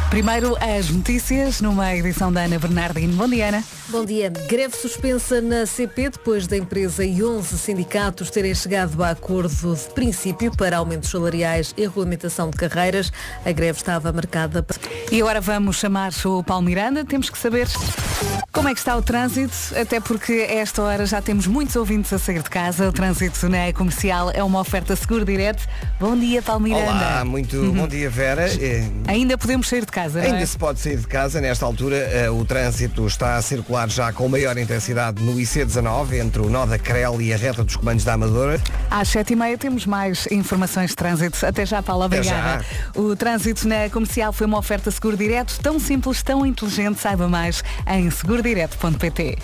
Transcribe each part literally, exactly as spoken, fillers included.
Primeiro, as notícias numa edição da Ana Bernardino. Bom dia, Ana. Bom dia. Greve suspensa na C P depois da empresa e onze sindicatos terem chegado a acordo de princípio para aumentos salariais e regulamentação de carreiras. A greve estava marcada para... E agora vamos chamar o Paulo Miranda. Temos que saber como é que está o trânsito, até porque a esta hora já temos muitos ouvintes a sair de casa. O trânsito na Comercial é uma oferta Seguro Direto. Bom dia, Paulo Miranda. Olá, muito uhum. bom dia, Vera. Ainda podemos sair de casa, Ainda não é? se pode sair de casa. Nesta altura, uh, o trânsito está a circular já com maior intensidade no I C dezanove, entre o nó da Crel e a reta dos comandos da Amadora. Às sete e meia temos mais informações de trânsito. Até já, Paulo, obrigada. O trânsito na Comercial foi uma oferta Seguro Direto, tão simples, tão inteligente. Saiba mais em seguro direto ponto pt.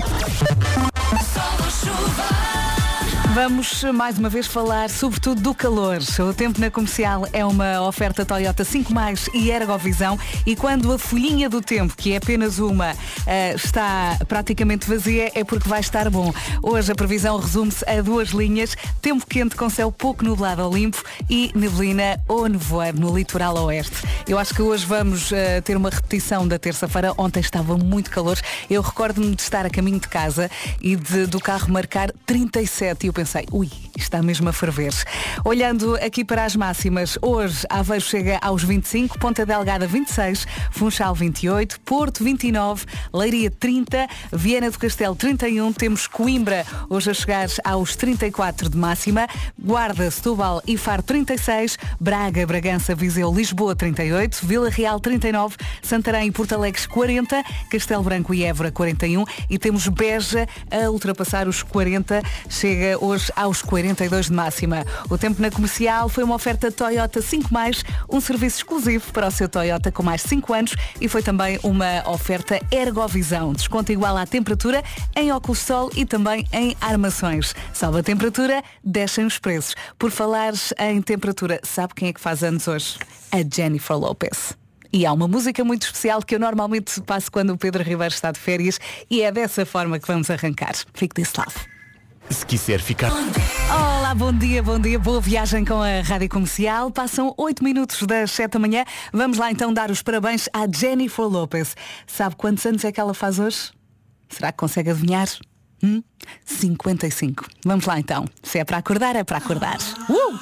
Vamos mais uma vez falar sobretudo do calor. O tempo na Comercial é uma oferta Toyota cinco mais e Ergovisão, e quando a folhinha do tempo, que é apenas uma, está praticamente vazia, é porque vai estar bom. Hoje a previsão resume-se a duas linhas: tempo quente com céu pouco nublado ou limpo e neblina ou nevoeiro no litoral oeste. Eu acho que hoje vamos uh, ter uma repetição da terça-feira. Ontem estava muito calor. Eu recordo-me de estar a caminho de casa e de, do carro marcar trinta e sete, e eu pensei, ui, está mesmo a ferver. Olhando aqui para as máximas, hoje Aveiro chega aos vinte e cinco, Ponta Delgada vinte e seis, Funchal vinte e oito, Porto vinte e nove, Leiria trinta, Viana do Castelo trinta e um, temos Coimbra hoje a chegar aos trinta e quatro de máxima, Guarda, Setúbal e Faro trinta e seis, Braga, Bragança, Viseu, Lisboa trinta e oito, Vila Real trinta e nove, Santarém e Porto Alegre quarenta, Castelo Branco e Évora quarenta e um, e temos Beja a ultrapassar os quarenta, chega hoje aos quarenta e dois de máxima. O tempo na Comercial foi uma oferta Toyota cinco mais, um serviço exclusivo para o seu Toyota com mais cinco anos, e foi também uma oferta Ergovisão. Desconto igual à temperatura em óculos de sol e também em armações. Sobe a temperatura, descem os preços. Por falares em temperatura, sabe quem é que faz anos hoje? A Jennifer Lopez. E há uma música muito especial que eu normalmente passo quando o Pedro Ribeiro está de férias, e é dessa forma que vamos arrancar. Fique desse lado. Se quiser ficar... Olá, bom dia, bom dia, boa viagem com a Rádio Comercial. Passam oito minutos das sete da manhã. Vamos lá então dar os parabéns à Jennifer Lopez. Sabe quantos anos é que ela faz hoje? Será que consegue adivinhar? Hum? cinquenta e cinco. Vamos lá então. Se é para acordar, é para acordar. Uh!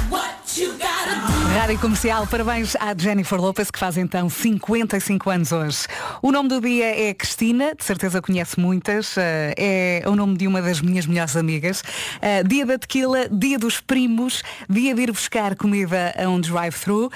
Rádio Comercial, parabéns à Jennifer Lopez, que faz então cinquenta e cinco anos hoje. O nome do dia é Cristina, de certeza conhece muitas, é o nome de uma das minhas melhores amigas. Dia da tequila, dia dos primos, dia de ir buscar comida a um drive-thru,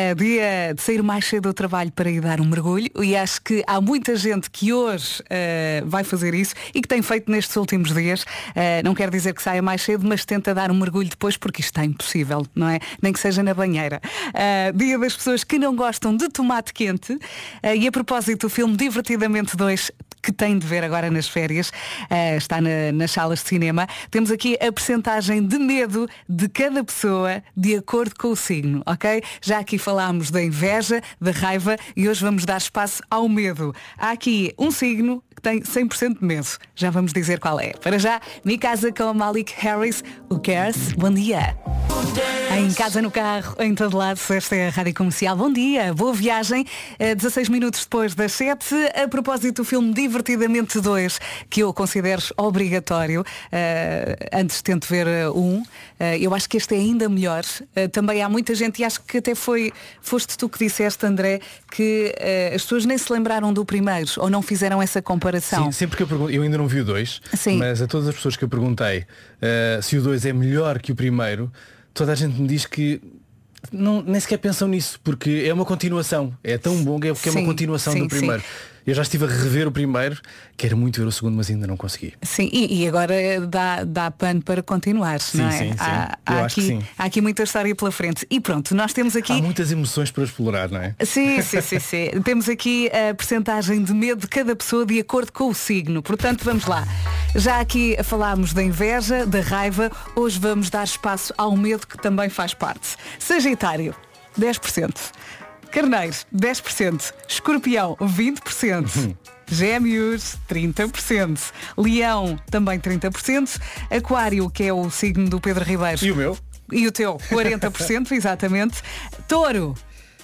dia de sair mais cedo do trabalho para ir dar um mergulho, e acho que há muita gente que hoje vai fazer isso e que tem feito nestes últimos dias. Não quer dizer que saia mais cedo, mas tenta dar um mergulho depois, porque isto está impossível, não é? Nem que seja na banheira. Uh, dia das pessoas que não gostam de tomate quente. Uh, e a propósito, o filme Divertidamente dois, que tem de ver agora nas férias, uh, está na, nas salas de cinema. Temos aqui a percentagem de medo de cada pessoa de acordo com o signo, ok? Já aqui falámos da inveja, da raiva, e hoje vamos dar espaço ao medo. Há aqui um signo que tem cem por cento de medo. Já vamos dizer qual é. Para já, me casa com a Malik Harris. Who cares? Bom dia. Em casa, no carro, em todo lado, esta é a Rádio Comercial. Bom dia, boa viagem. dezasseis minutos depois das sete. A propósito do filme Divertidamente dois, que eu considero obrigatório. Uh, antes tento ver uh, um. Uh, eu acho que este é ainda melhor. Uh, também há muita gente, e acho que até foi, foste tu que disseste, André, que uh, as pessoas nem se lembraram do primeiro, ou não fizeram essa comparação. Sim, sempre que eu pergunto, eu ainda não vi o dois, Sim. mas a todas as pessoas que eu perguntei uh, se o dois é melhor que o primeiro, toda a gente me diz que não, nem sequer pensam nisso, porque é uma continuação. É tão bom que é, porque sim, é uma continuação sim, do primeiro. Sim. Eu já estive a rever o primeiro, quero muito ver o segundo, mas ainda não consegui. Sim, e, e agora dá, dá pano para continuar, sim, não é? Sim, sim. Há, Eu há, acho aqui, que sim. há aqui muita história pela frente. E pronto, nós temos aqui... Há muitas emoções para explorar, não é? Sim, sim, sim, sim. Temos aqui a percentagem de medo de cada pessoa de acordo com o signo. Portanto, vamos lá. Já aqui falámos da inveja, da raiva. Hoje vamos dar espaço ao medo, que também faz parte. Sagitário, dez por cento. Carneiro, dez por cento. Escorpião, vinte por cento. Gêmeos, trinta por cento. Leão, também trinta por cento. Aquário, que é o signo do Pedro Ribeiro. E o meu? E o teu, quarenta por cento, exatamente. Touro,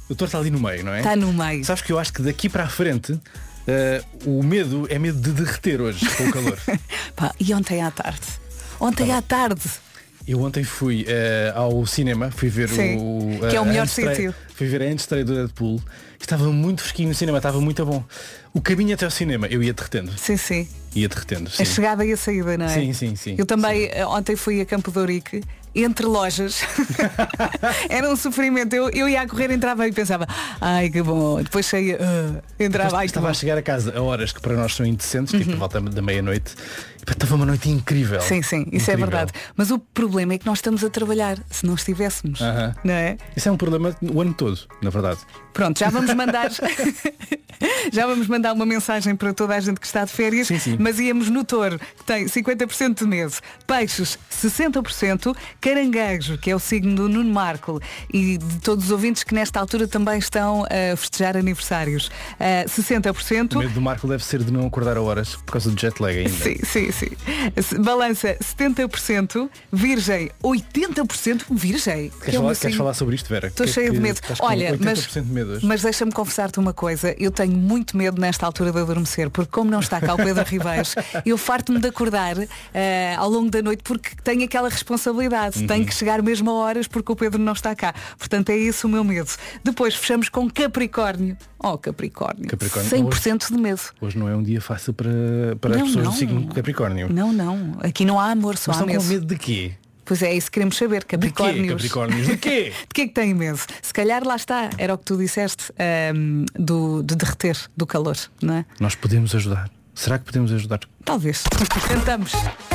O touro está ali no meio, não é? Está no meio. Sabes que eu acho que daqui para a frente uh, o medo é medo de derreter hoje com o calor. Pá, e ontem à tarde? Ontem tá à tarde. Eu ontem fui uh, ao cinema, fui ver Sim, o... Uh, que é o melhor estreia, sítio. Fui ver a estreia do Deadpool. Estava muito fresquinho no cinema, estava muito bom. O caminho até ao cinema, eu ia derretendo. Sim, sim. Ia derretendo, sim. A chegada e a saída, não é? Sim, sim, sim. Eu também, sim. ontem fui a Campo de Ourique, entre lojas. Era um sofrimento. Eu, eu ia a correr, entrava e pensava, ai que bom. Depois saía, uh, entrava, ai que Estava bom. a chegar a casa a horas que para nós são indecentes, uhum. tipo por volta da meia-noite. E pá, estava uma noite incrível. Sim, sim, isso incrível. É verdade. Mas o problema é que nós estamos a trabalhar, se não estivéssemos. Uh-huh. Não é? Isso é um problema o ano todo, na verdade. Pronto, já vamos mandar já vamos mandar uma mensagem para toda a gente que está de férias, sim, sim. Mas íamos no touro, que tem cinquenta por cento de medo, peixes sessenta por cento, caranguejo, que é o signo do Nuno Marco, e de todos os ouvintes que nesta altura também estão a festejar aniversários, uh, sessenta por cento. O medo do Marco deve ser de não acordar a horas por causa do jet lag ainda. Sim, sim, sim. Balança setenta por cento, virgem oitenta por cento, virgem. Queres, que falar, é queres assim, falar sobre isto, Vera? Estou que, cheia que, de medo. Olha, mas, de medo hoje. mas deixa-me confessar-te uma coisa. Eu tenho muito medo nesta altura de adormecer, porque como não está cá o Pedro Ribeiros, eu farto-me de acordar uh, ao longo da noite porque tenho aquela responsabilidade. Uhum. Tenho que chegar mesmo a horas porque o Pedro não está cá. Portanto, é esse o meu medo. Depois fechamos com Capricórnio. Oh, Capricórnio. Capricórnio. cem por cento hoje, de medo. Hoje não é um dia fácil para, para não, as pessoas não. do signo de Capricórnio. Não, não. Aqui não há amor, só mas há medo. Com medo de quê? Pois é, isso queremos saber, Capricórnios. De quê, Capricórnios? De quê? De que é que têm medo? Se calhar lá está, era o que tu disseste, um, do, de derreter, do calor, não é? Nós podemos ajudar. Será que podemos ajudar? Talvez. Tentamos.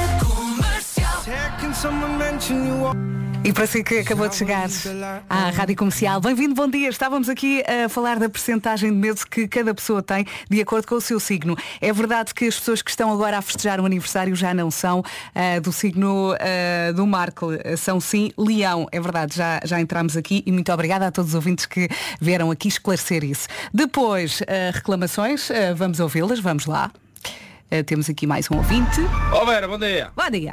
E para si que acabou de chegar à Rádio Comercial, bem-vindo, bom dia. Estávamos aqui a falar da percentagem de medo que cada pessoa tem de acordo com o seu signo. É verdade que as pessoas que estão agora a festejar o aniversário já não são uh, do signo uh, do Marco, são sim Leão. É verdade, já, já entramos aqui e muito obrigada a todos os ouvintes que vieram aqui esclarecer isso. Depois, uh, reclamações, uh, vamos ouvi-las, vamos lá. Uh, temos aqui mais um ouvinte. Ó oh, Vera, bom dia. Bom dia.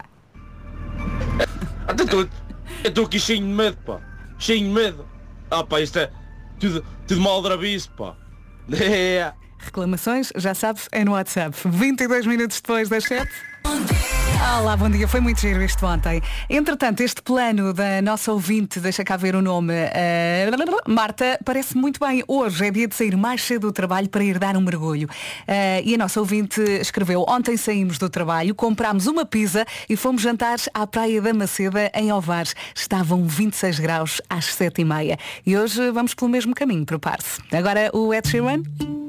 Eu estou aqui cheio de medo, pá. Cheio de medo. Ah pá, isto é tudo, tudo mal drabiço, pá. É. Reclamações, já sabes, é no WhatsApp. vinte e dois minutos depois das sete. Olá, bom dia. Foi muito giro isto ontem. Entretanto, este plano da nossa ouvinte, deixa cá ver o nome, uh, Marta, parece muito bem. Hoje é dia de sair mais cedo do trabalho para ir dar um mergulho. Uh, e a nossa ouvinte escreveu, ontem saímos do trabalho, comprámos uma pizza e fomos jantar à Praia da Maceda, em Ovares. Estavam vinte e seis graus às sete e meia. E hoje vamos pelo mesmo caminho, prepare-se. Agora o Ed Sheeran.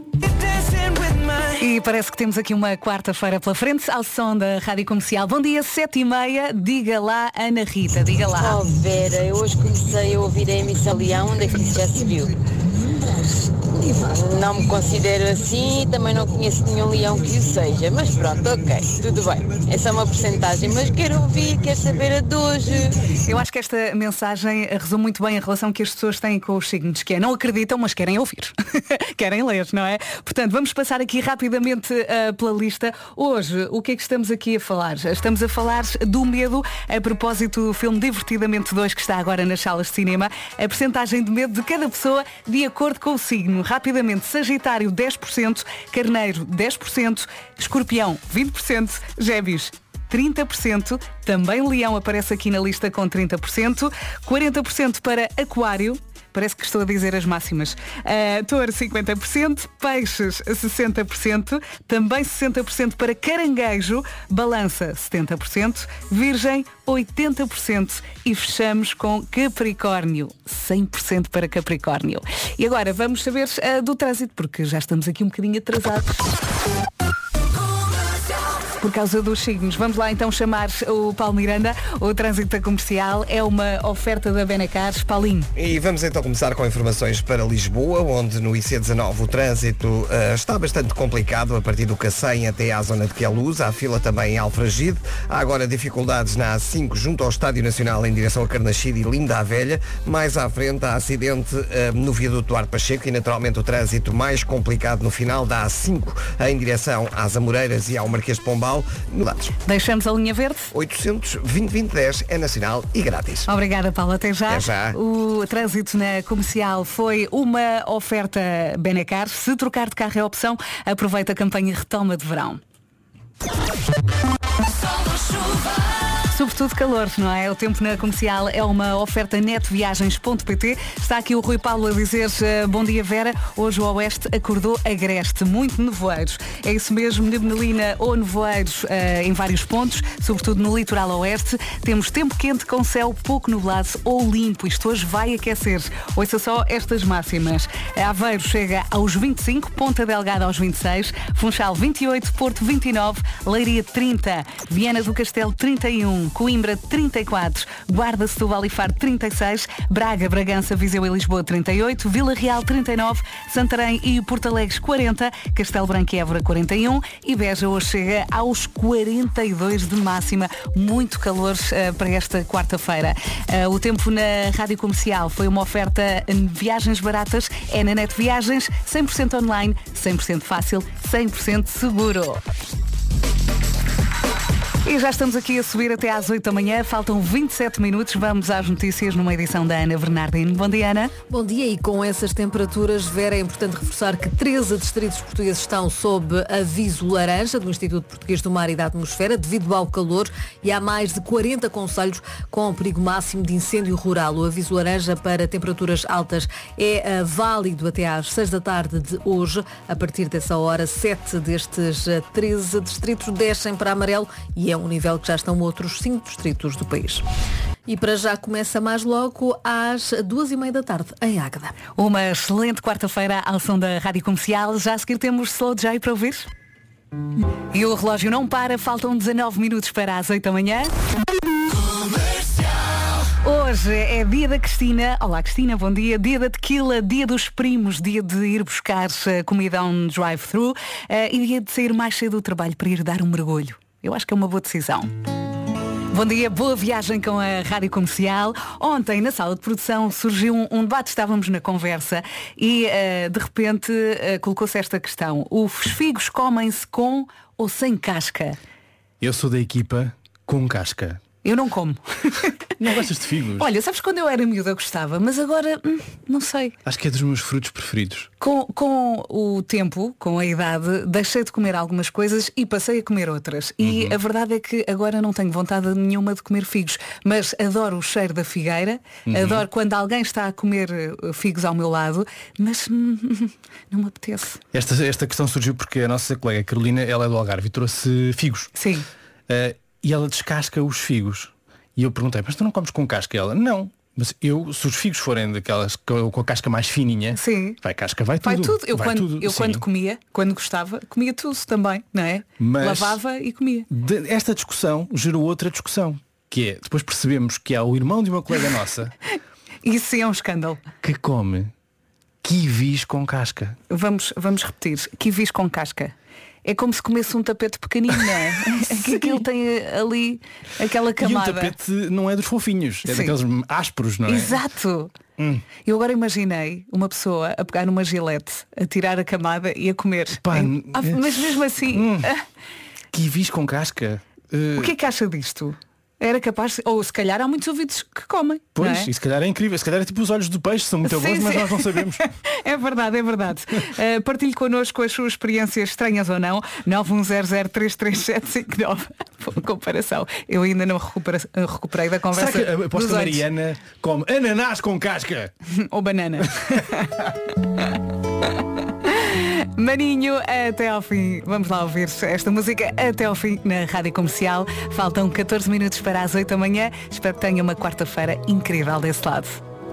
E parece que temos aqui uma quarta-feira pela frente, ao som da Rádio Comercial. Bom dia, sete e meia, diga lá, Ana Rita, diga lá. Oh Vera, eu hoje comecei a ouvir a emissão Leão, onde é que isso já se viu? Não me considero assim e também não conheço nenhum leão que o seja, mas pronto, ok, tudo bem. Essa é uma porcentagem, mas quero ouvir, quero saber a de hoje. Eu acho que esta mensagem resume muito bem a relação que as pessoas têm com os signos, que é não acreditam, mas querem ouvir. Querem ler, não é? Portanto, vamos passar aqui rapidamente uh, pela lista. Hoje, o que é que estamos aqui a falar? Estamos a falar do medo a propósito do filme Divertidamente dois, que está agora nas salas de cinema. A percentagem de medo de cada pessoa de acordo com o signo. Rapidamente, Sagitário dez por cento, Carneiro dez por cento, Escorpião vinte por cento, Gêmeos trinta por cento, também Leão aparece aqui na lista com trinta por cento, quarenta por cento para Aquário. Parece que estou a dizer as máximas. Uh, Touro cinquenta por cento, Peixes sessenta por cento, também sessenta por cento para Caranguejo, Balança setenta por cento, Virgem oitenta por cento e fechamos com Capricórnio, cem por cento para Capricórnio. E agora vamos saber uh, do trânsito, porque já estamos aqui um bocadinho atrasados por causa dos signos. Vamos lá então chamar o Paulo Miranda. O trânsito comercial é uma oferta da Benacar. Paulinho. E vamos então começar com informações para Lisboa, onde no I C dezanove o trânsito uh, está bastante complicado a partir do Cacém até à zona de Queluz. Há fila também em Alfragide. Há agora dificuldades na A cinco junto ao Estádio Nacional em direção a Carnaxide e Linda a Velha. Mais à frente há acidente uh, no viaduto Duarte Pacheco e naturalmente o trânsito mais complicado no final da A cinco em direção às Amoreiras e ao Marquês de Pombal. Nacional. No dados. Deixamos a linha verde. oitocentos, vinte, vinte, dez é nacional e grátis. Obrigada, Paula. Até já. Até já. O trânsito na comercial foi uma oferta Benacar. Se trocar de carro é opção, aproveita a campanha Retoma de Verão. Sobretudo calor, não é? O tempo na comercial é uma oferta netviagens ponto pt. Está aqui o Rui Paulo a dizer uh, bom dia, Vera. Hoje o Oeste acordou agreste, muito nevoeiros. É isso mesmo, neblina ou nevoeiros uh, em vários pontos, sobretudo no litoral oeste. Temos tempo quente com céu pouco nublado ou limpo. Isto hoje vai aquecer. Ouça só estas máximas. Aveiro chega aos vinte e cinco, Ponta Delgada aos vinte e seis, Funchal vinte e oito, Porto vinte e nove, Leiria trinta, Viana do Castelo trinta e um, Coimbra trinta e quatro, Guarda, Setúbal e Faro trinta e seis, Braga, Bragança, Viseu e Lisboa trinta e oito, Vila Real trinta e nove, Santarém e Porto Alegre quarenta, Castelo Branco e Évora quarenta e um e Beja hoje chega aos quarenta e dois de máxima. Muito calor uh, para esta quarta-feira. Uh, o tempo na Rádio Comercial foi uma oferta viagens baratas, é na Net Viagens, cem por cento online, cem por cento fácil, cem por cento seguro. E já estamos aqui a subir até às oito da manhã, faltam vinte e sete minutos, vamos às notícias numa edição da Ana Bernardino. Bom dia, Ana. Bom dia, e com essas temperaturas, Vera, é importante reforçar que treze distritos portugueses estão sob aviso laranja do Instituto Português do Mar e da Atmosfera devido ao calor e há mais de quarenta concelhos com perigo máximo de incêndio rural. O aviso laranja para temperaturas altas é uh, válido até às seis da tarde de hoje. A partir dessa hora, sete destes uh, treze distritos descem para amarelo e é um nível que já estão outros cinco distritos do país. E para já começa mais logo às duas e meia da tarde em Águeda. Uma excelente quarta-feira ao som da Rádio Comercial. Já a seguir temos Slow J para ouvir. E o relógio não para, faltam dezanove minutos para as oito da manhã. Hoje é dia da Cristina. Olá, Cristina, bom dia. Dia da tequila, dia dos primos, dia de ir buscar comida a um drive-thru uh, e dia de sair mais cedo do trabalho para ir dar um mergulho. Eu acho que é uma boa decisão. Bom dia, boa viagem com a Rádio Comercial. Ontem, na sala de produção, surgiu um, um debate, estávamos na conversa e, uh, de repente, uh, colocou-se esta questão. Os figos comem-se com ou sem casca? Eu sou da equipa com casca. Eu não como. Não gostas de figos? Olha, sabes, quando eu era miúda eu gostava, mas agora, hum, não sei. Acho que é dos meus frutos preferidos. Com, com o tempo, com a idade, deixei de comer algumas coisas e passei a comer outras. E uhum. a verdade é que agora não tenho vontade nenhuma de comer figos. Mas adoro o cheiro da figueira, uhum. adoro quando alguém está a comer figos ao meu lado, mas hum, não me apetece. Esta, esta questão surgiu porque a nossa colega Carolina, ela é do Algarve e trouxe figos. Sim. Uh, e ela descasca os figos. E eu perguntei, mas tu não comes com casca? E ela, não. Mas eu, se os figos forem daquelas com a casca mais fininha, sim. vai casca, vai tudo. Vai tudo. Eu, vai quando, tudo, eu quando comia, quando gostava, comia tudo também, não é? Mas lavava e comia. De, esta discussão gerou outra discussão, que é, depois percebemos que há o irmão de uma colega nossa Isso sim é um escândalo. Que come kiwis com casca. Vamos, vamos repetir, kiwis com casca. É como se comesse um tapete pequenino, não é? Que aquilo tem ali aquela camada. E o tapete não é dos fofinhos, é Sim. daqueles ásperos, não é? Exato. Hum. Eu agora imaginei uma pessoa a pegar numa gilete, a tirar a camada e a comer. Pá, em... ah, mas mesmo assim. Hum. Kiwis com casca. Uh... O que é que acha disto? Era capaz, ou se calhar há muitos ouvidos que comem. Pois, não é? E se calhar é incrível. Se calhar é tipo os olhos do peixe, são muito sim, bons, sim. mas nós não sabemos. É verdade, é verdade. Uh, partilhe connosco as suas experiências estranhas ou não. nove um zero zero três três sete cinco nove. Boa comparação. Eu ainda não recupera, recuperei da conversa. Será que aposto que a Mariana come ananás com casca? Ou banana. Maninho, até ao fim. Vamos lá ouvir esta música até ao fim na Rádio Comercial. Faltam catorze minutos para as oito da manhã. Espero que tenha uma quarta-feira incrível desse lado.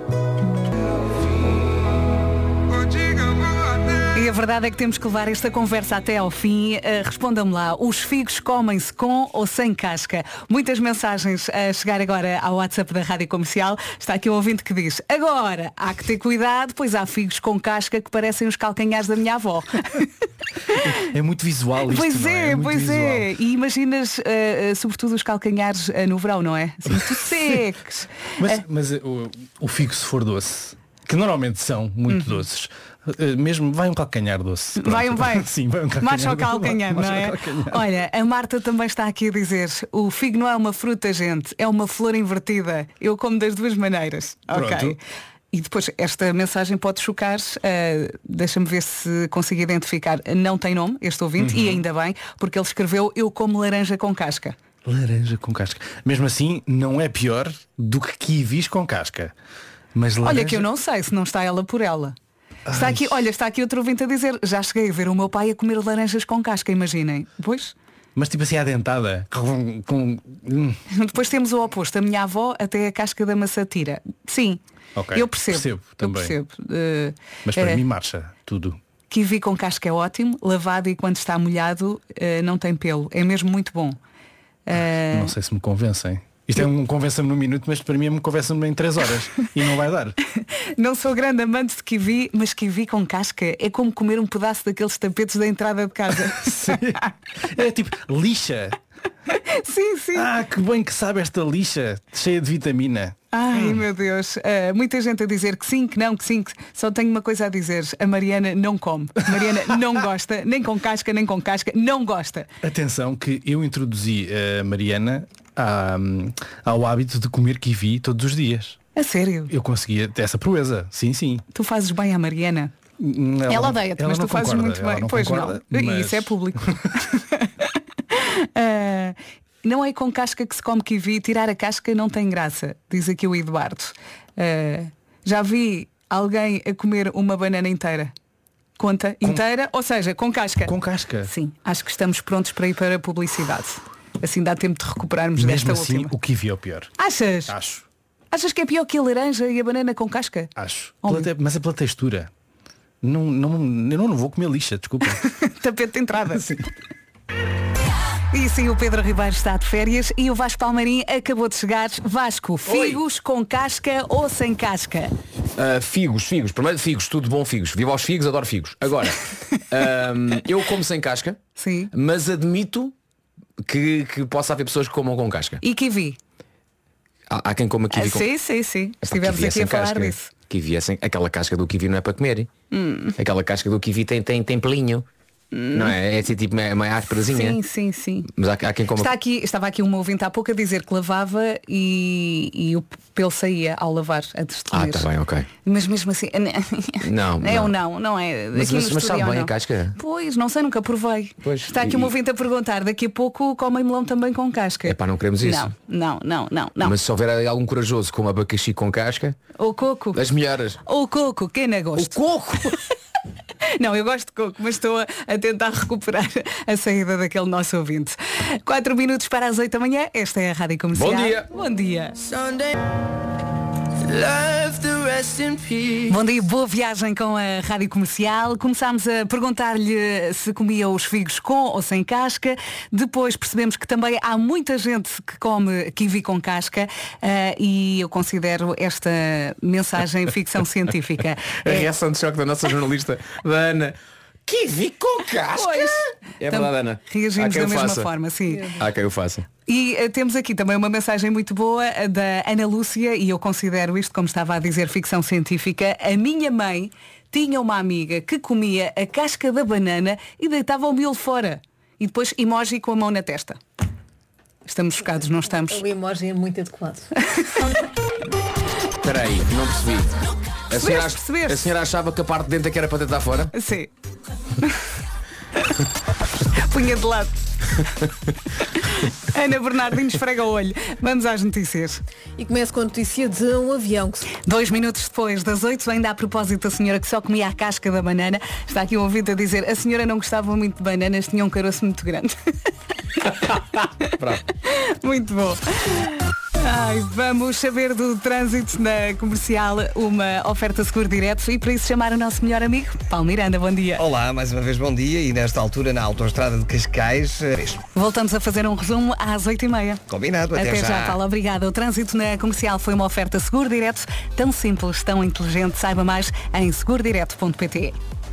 E a verdade é que temos que levar esta conversa até ao fim. Uh, Respondam-me lá, os figos comem-se com ou sem casca? Muitas mensagens a chegar agora ao WhatsApp da Rádio Comercial. Está aqui um ouvinte que diz: agora, há que ter cuidado, pois há figos com casca que parecem os calcanhares da minha avó. É muito visual isto, Pois não é, é, é pois visual. é. E imaginas, uh, uh, sobretudo, os calcanhares uh, no verão, não é? Assim, muito secos. Mas, uh, mas uh, o, o figo, se for doce, que normalmente são muito uhum. doces. Uh, mesmo vai um calcanhar doce. Pronto. Vai um vai. Sim, vai um calcanhar. Marcha ao calcanhar, não é? Calcanhar. Olha, a Marta também está aqui a dizer, o figo não é uma fruta, gente, é uma flor invertida. Eu como das duas maneiras. Pronto. Ok. E depois, esta mensagem pode chocar, uh, deixa-me ver se consigo identificar. Não tem nome, este ouvinte, uhum. e ainda bem, porque ele escreveu, eu como laranja com casca. Laranja com casca. Mesmo assim, não é pior do que kiwis com casca. Mas laranja... Olha que eu não sei se não está ela por ela. Está aqui, olha, está aqui outro ouvinte a dizer, já cheguei a ver o meu pai a comer laranjas com casca, imaginem. Pois... Mas tipo assim, adentada. Com, com... Depois temos o oposto. A minha avó até a casca da maçã tira. Sim. Okay. Eu percebo. percebo também. Eu percebo. Uh, Mas para uh, mim marcha tudo. Kiwi com casca é ótimo. Lavado e quando está molhado uh, não tem pelo. É mesmo muito bom. Uh... Não sei se me convencem. Isto é um convença-me num minuto, mas para mim é um convença-me em três horas. E não vai dar. Não sou grande amante de kiwi, mas kiwi com casca é como comer um pedaço daqueles tapetes da entrada de casa. Sim. É tipo lixa. Sim, sim. Ah, que bem que sabe esta lixa, cheia de vitamina. Ai, hum. meu Deus. Uh, muita gente a dizer que sim, que não, que sim, que... Só tenho uma coisa a dizer. A Mariana não come. A Mariana não gosta, nem com casca, nem com casca. Não gosta. Atenção que eu introduzi a Mariana à, ao hábito de comer kiwi todos os dias. A sério? Eu conseguia essa proeza. Sim, sim. Tu fazes bem à Mariana? Ela, ela odeia-te, mas tu fazes concorda, muito bem. Não pois concorda, não. Mas... Isso é público. uh, não é com casca que se come kiwi. Tirar a casca não tem graça, diz aqui o Eduardo. Uh, já vi alguém a comer uma banana inteira. Conta com... inteira, ou seja, com casca. Com casca. Sim, acho que estamos prontos para ir para a publicidade. Assim dá tempo de recuperarmos Mesmo desta assim, última. O kiwi é o pior. Achas? Acho. Achas que é pior que a laranja e a banana com casca? Acho. Pela te... Mas é pela textura. Não, não, eu não, não vou comer lixa, desculpa. Tapete de entrada. Sim. E sim, o Pedro Ribeiro está de férias e o Vasco Palmeirim acabou de chegar. Vasco, figos Oi. com casca ou sem casca? Uh, figos, figos. Primeiro figos, tudo bom figos. Viva aos figos, adoro figos. Agora, um, eu como sem casca, sim. mas admito que, que possa haver pessoas que comam com casca. E kiwi? Há, há quem coma kiwi ah, com... Sim, sim, sim. Estivemos aqui a falar casca. disso. Kiwi é sem... Aquela casca do kiwi não é para comer. Hum. Aquela casca do kiwi tem, tem, tem pelinho. Hum. Não é? É assim tipo uma ásperazinha. Sim, sim, sim. Mas há, há quem coma... Está aqui, estava aqui uma ouvinte há pouco a dizer que lavava e, e o pelo saía ao lavar antes de comer. Ah, está bem, ok. Mas mesmo assim, não, é não. ou não, não é? Mas, mas, mas sabe bem a casca? Pois, não sei, nunca provei. Pois, Está aqui e... uma ouvinte a perguntar, daqui a pouco comem melão também com casca. É pá, não queremos isso. Não, não, não, não, não. Mas se houver algum corajoso com abacaxi com casca, ou coco. As melhores. Ou coco, quem não gosta? O coco! Não, eu gosto de coco, mas estou a, a tentar recuperar a saída daquele nosso ouvinte. Quatro minutos para as oito da manhã, esta é a Rádio Comercial. Bom dia! Bom dia! Bom dia, boa viagem com a Rádio Comercial. Começámos a perguntar-lhe se comia os figos com ou sem casca. Depois percebemos que também há muita gente que come kiwi com casca uh, e eu considero esta mensagem ficção científica. A reação de choque da nossa jornalista, da Ana. Kiwi com casca? Pois. É verdade, Ana. Reagimos da mesma faça. forma, sim. Há quem eu faça. E uh, temos aqui também uma mensagem muito boa uh, da Ana Lúcia, e eu considero isto, como estava a dizer, ficção científica. A minha mãe tinha uma amiga que comia a casca da banana e deitava o miolo fora. E depois emoji com a mão na testa. Estamos chocados, não estamos? O emoji é muito adequado. Espera aí, não percebi. A senhora, percebeste? a senhora achava que a parte de dentro é que era para deitar fora? Sim. Punha de lado. Ana Bernardino esfrega o olho. Vamos às notícias. E começo com a notícia de um avião que... Dois minutos depois das oito, ainda a propósito da senhora que só comia a casca da banana, está aqui um ouvinte a dizer: a senhora não gostava muito de bananas, tinha um caroço muito grande. Muito bom. Ai, vamos saber do trânsito na Comercial, uma oferta seguro direto, e para isso chamar o nosso melhor amigo, Paulo Miranda. Bom dia. Olá, mais uma vez bom dia, e nesta altura na autoestrada de Cascais. Voltamos a fazer um resumo às oito e meia. Combinado, até, até já. já, Paulo, obrigada. O trânsito na Comercial foi uma oferta seguro direto, tão simples, tão inteligente. Saiba mais em seguro direto ponto pt.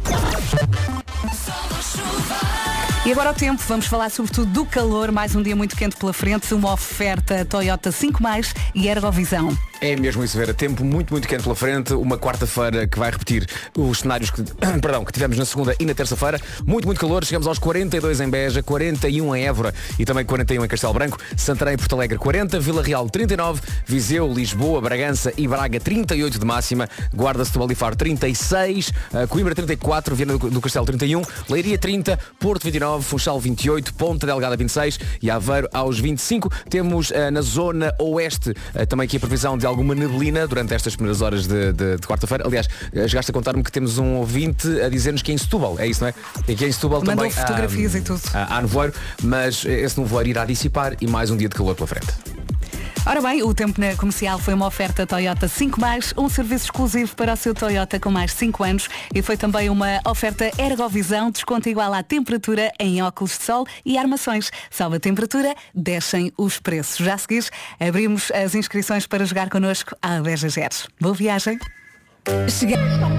E agora o tempo, vamos falar sobretudo do calor, mais um dia muito quente pela frente, uma oferta Toyota cinco mais e Ergovisão. É mesmo isso, Vera. Tempo muito, muito quente pela frente. Uma quarta-feira que vai repetir os cenários que, perdão, que tivemos na segunda e na terça-feira. Muito, muito calor. Chegamos aos quarenta e dois em Beja, quarenta e um em Évora e também quarenta e um em Castelo Branco. Santarém e Porto Alegre quarenta, Vila Real trinta e nove, Viseu, Lisboa, Bragança e Braga trinta e oito de máxima, Guarda, Setúbal e Faro trinta e seis, Coimbra trinta e quatro, Viana do, do Castelo trinta e um, Leiria trinta, Porto vinte e nove, Funchal vinte e oito, Ponta Delgada vinte e seis e Aveiro aos vinte e cinco. Temos uh, na zona oeste uh, também aqui a previsão de alguma neblina durante estas primeiras horas de, de, de quarta-feira. Aliás, chegaste a contar-me que temos um ouvinte a dizer-nos que é em Setúbal, é isso, não é? E que é em Setúbal Mandou também fotografias há, e tudo. Há, há nevoeiro, mas esse nevoeiro irá dissipar e mais um dia de calor pela frente. Ora bem, o tempo na comercial foi uma oferta Toyota cinco mais, um serviço exclusivo para o seu Toyota com mais cinco anos e foi também uma oferta Ergovisão, desconto igual à temperatura em óculos de sol e armações. Sobe a temperatura, descem os preços. Já a seguir, abrimos as inscrições para jogar connosco à Beja Geres. Boa viagem. Cheguei.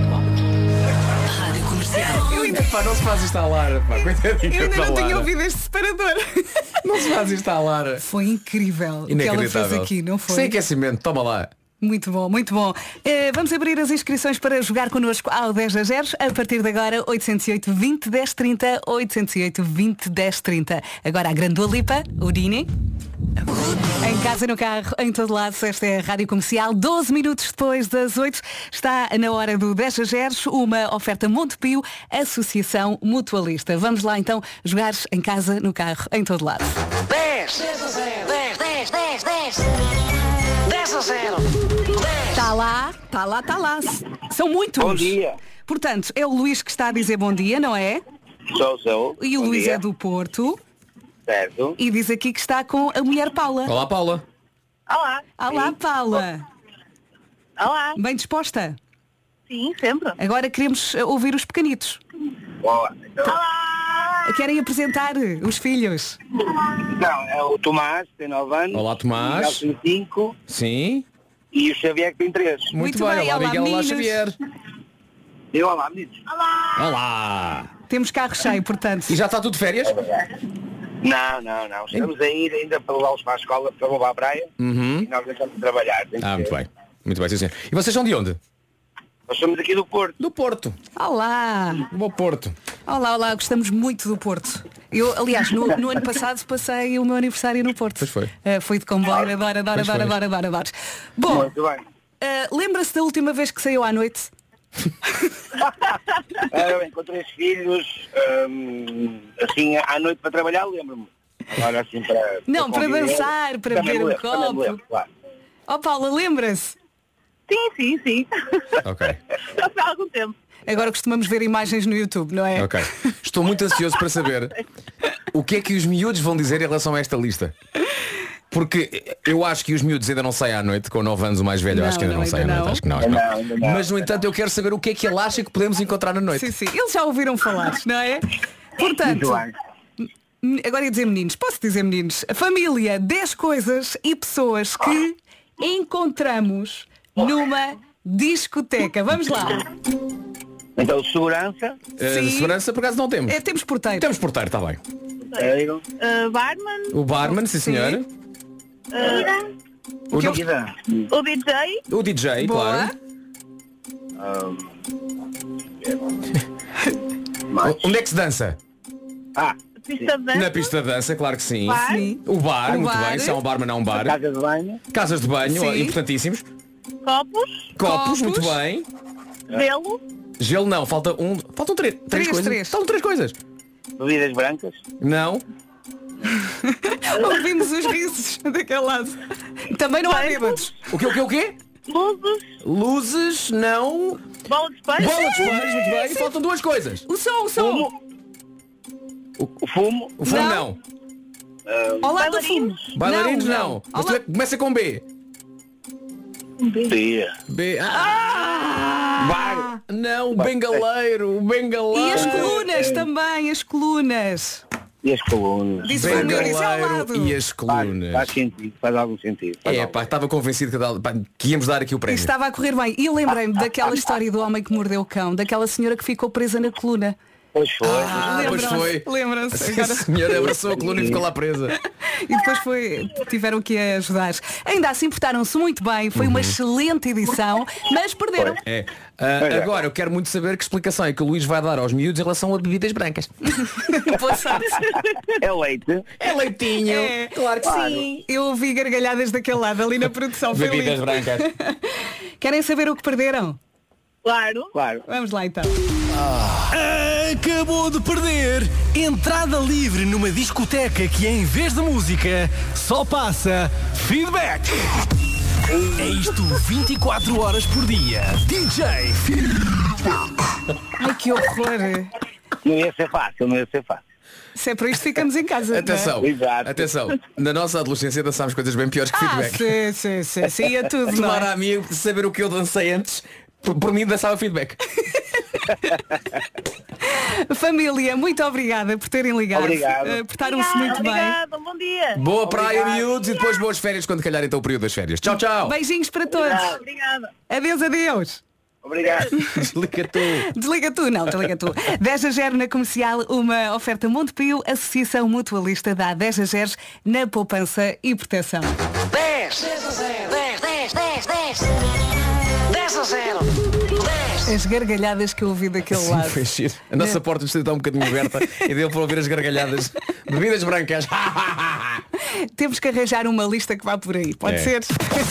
Rádio Comercial. Eu ainda, pá, não se faz instalar, pá. Coitadinha. Eu ainda não Lara. tinha ouvido este separador. Não se faz instalar. Foi incrível o que ela fez aqui, não foi? Sem aquecimento, toma lá. Muito bom, muito bom. Uh, vamos abrir as inscrições para jogar connosco ao dez a zero. A partir de agora, oitocentos e oito, vinte, dez, trinta, oitocentos e oito, vinte, dez, trinta. Agora a grande Dua Lipa, o Dini. Em casa, no carro, em todo lado, esta é a Rádio Comercial. doze minutos depois das oito, está na hora do dez a zero, uma oferta Montepio, Associação Mutualista. Vamos lá então jogar em casa, no carro, em todo lado. dez, dez a zero, dez, dez, dez, dez, dez a zero. Está lá, está lá, está lá. São muitos. Bom dia. Portanto, é o Luís que está a dizer bom dia, não é? Sou, sou. E o Bom Luís dia. é do Porto. Certo. E diz aqui que está com a mulher Paula. Olá, Paula. Olá. Olá, Sim. Paula. Olá. Bem disposta? Sim, sempre. Agora queremos uh, ouvir os pequenitos. Olá. Olá. Querem apresentar os filhos? Não, é o Tomás, tem nove anos. Olá, Tomás. O Miguel tem cinco. Sim. E o Xavier que tem três. Muito, Muito bem. bem, Olá, olá, Miguel. Olá, meninos. Xavier. E olá, meninos. Olá. Temos carro cheio, portanto. E já está tudo de férias? Não, não, não. Estamos a ir ainda para levá-los para a escola, para levar à praia. Uhum. E nós estamos a trabalhar. Tem que Ah, ser. muito bem. Muito bem, sim, senhor. E vocês são de onde? Nós somos aqui do Porto. Do Porto. Olá. Do bom Porto. Olá, olá, gostamos muito do Porto. Eu, aliás, no, no ano passado passei o meu aniversário no Porto. Pois foi. Uh, fui de comboio, adoro, adoro, Pois adoro, foi. adoro, adoro, adoro. Bom, Muito bem. uh, lembra-se da última vez que saiu à noite? Ora bem, com três filhos, hum, assim, à noite para trabalhar, lembro-me. Agora assim para... Não, para conviver, dançar, para também beber me um lembro, também me copo. lembro, claro. Oh, Paula, lembra-se? Sim, sim, sim. Ok. Já foi há algum tempo. Agora costumamos ver imagens no YouTube, não é? Ok. Estou muito ansioso para saber o que é que os miúdos vão dizer em relação a esta lista. Porque eu acho que os miúdos ainda não saem à noite, com nove anos o mais velho, eu Não, acho que ainda não, não, sai à ainda noite, não. acho que não, acho que Não, ainda não. não. Mas no entanto eu quero saber o que é que ele acha que podemos encontrar na noite. Sim, sim. Eles já ouviram falar, não é? Portanto, Muito bem. m- agora ia dizer meninos, posso dizer meninos? A família, dez coisas e pessoas que encontramos numa discoteca. Vamos lá. Então, segurança, Uh, Sim. de segurança por acaso não temos. É, temos porteiro. Temos porteiro, está bem. sério, Uh, barman, O barman, sim senhor. uh, O, do- vida. o D J, o D J, Boa. claro. Mais. Onde é que se dança? Ah, pista de dança, Na pista de dança, claro que sim. bar, Sim. O bar, O muito bar. bem. Se é um barman, não um bar. casa de banho, Casas de banho, Sim. importantíssimos. copos, Copos, Copos. muito bem. gelo, Gelo não, falta um. Faltam três. Três, Três, coisas. três. Faltam três coisas. bebidas brancas, Não. Ouvimos os risos daquele lado. Também não há bêbados. O quê, o quê, o quê? luzes, Luzes, não. bola de espelho, Bola de espelhos, muito bem. Faltam duas coisas. O som, o som. o fumo, O fumo Não. não. Ao lado do fumo. bailarinos, Bailarinos não. Ao Mas tu é- lado- começa com B. bia, B. Ah! bar, Não, o bengaleiro, o bengaleiro. E as colunas também, as colunas. e as colunas. Disse o meu, disse ao Bengaleiro lado. e as Faz, colunas. faz sentido, faz algum sentido. Faz É algum. pá, estava convencido que, dá- pá, que íamos dar aqui o E prémio. estava a correr bem. E lembrei-me daquela história do homem que mordeu o cão, daquela senhora que ficou presa na coluna. Pois foi. Ah, pois foi. Lembram-se. Sim, Agora... senhora abraçou a coluna e ficou lá presa. E depois foi, tiveram que ajudar. Ainda assim portaram-se muito bem, foi uma excelente edição, mas perderam. É. Uh, agora, eu quero muito saber que explicação é que o Luís vai dar aos miúdos em relação a bebidas brancas. Boa sorte. É leite. É leitinho. É, claro que claro. sim. Eu ouvi gargalhadas daquele lado, ali na produção. Foi Bebidas lindo. brancas. Querem saber o que perderam? Claro. Claro. Vamos lá então. Acabou de perder entrada livre numa discoteca que em vez de música só passa feedback. É isto vinte e quatro horas por dia. D J Feedback. Ai, que horror. Não ia ser fácil, não ia ser fácil. Se é por isto ficamos em casa. Atenção, Exato. atenção. Na nossa adolescência dançámos coisas bem piores que Ah, feedback. sim, sim, sim, sim, ia tudo, não Tomar é? a mim saber o que eu dancei antes. Por, por mim dançava feedback. Família, muito obrigada por terem ligado. Obrigado. Uh, Portaram-se muito bem. Obrigada, bom dia. Boa praia, Obrigado. miúdos, e depois boas férias quando calhar então o período das férias. Tchau, tchau. Beijinhos para todos. Obrigada. Adeus, adeus. Obrigado. Desliga tu. Desliga tu, não, desliga tu. dez a zero na comercial, uma oferta Montepio, Associação Mutualista dá dez a zero na poupança e proteção. dez, dez a zero, dez, dez, dez, dez, dez a zero, dez. As gargalhadas que eu ouvi daquele lado. Foi giro. A nossa porta do estúdio está um bocadinho aberta e deu para ouvir as gargalhadas. Bebidas brancas. Temos que arranjar uma lista que vá por aí, pode É. ser?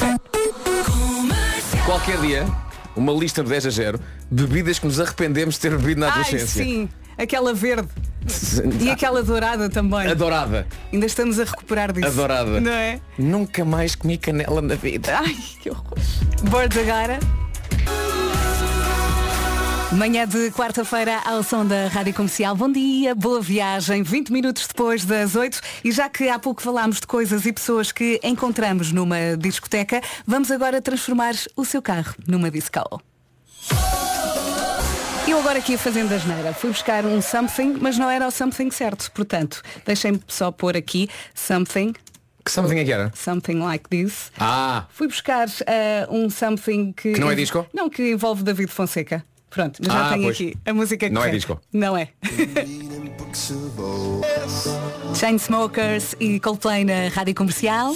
Qualquer dia, uma lista de dez a zero, bebidas que nos arrependemos de ter bebido na Ai, adolescência. sim, aquela verde e aquela dourada também. A dourada. Ainda estamos a recuperar disso. A dourada. Não é? Nunca mais comi canela na vida. Ai, que horror. Bordes agora. Manhã de quarta-feira ao som da Rádio Comercial. Bom dia, boa viagem, vinte minutos depois das oito. E já que há pouco falámos de coisas e pessoas que encontramos numa discoteca, vamos agora transformar o seu carro numa disco. Eu agora aqui fazendo a asneira, fui buscar um something, mas não era o something certo. Portanto, deixem-me só pôr aqui something. Que something é que era? Something like this. Ah, Fui buscar uh, um something que... Que não é disco? Não, que envolve David Fonseca. Pronto, mas já Ah, tenho pois. aqui a música Não é correta. disco. Não é. Chainsmokers e Coldplay na Rádio Comercial.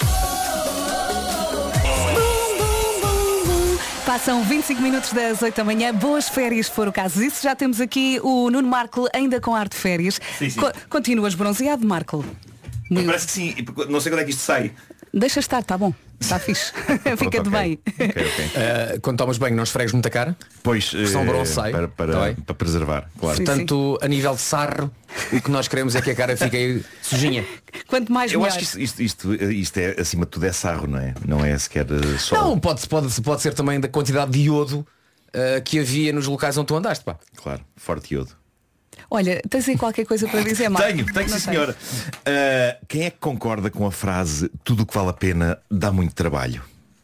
Passam vinte e cinco minutos das oito da manhã. Boas férias, se for o caso disso. Já temos aqui o Nuno Marco ainda com ar de férias. Sim, sim. Co- continuas bronzeado, Marco? Muito. Parece que sim, e não sei quando é que isto sai. Deixa estar, tá bom. Está fixe. Fica-te ok. bem. Ok, ok. Uh, quando tomas banho não esfregues muita cara? Pois, São eh, bronze sai. para, para, Tá bem. para preservar, claro. Sim. Portanto, a nível de sarro, o que nós queremos é que a cara fique aí sujinha. Quanto mais Eu melhor. acho que isto, isto, isto, isto é, acima de tudo, é sarro, não é? Não é sequer eh, só. Não, pode, pode, pode ser também da quantidade de iodo uh, que havia nos locais onde tu andaste, pá. Claro, forte iodo. Olha, tens aí qualquer coisa para dizer, Marco? Tenho, tenho sim Não senhora. Uh, quem é que concorda com a frase tudo o que vale a pena dá muito trabalho?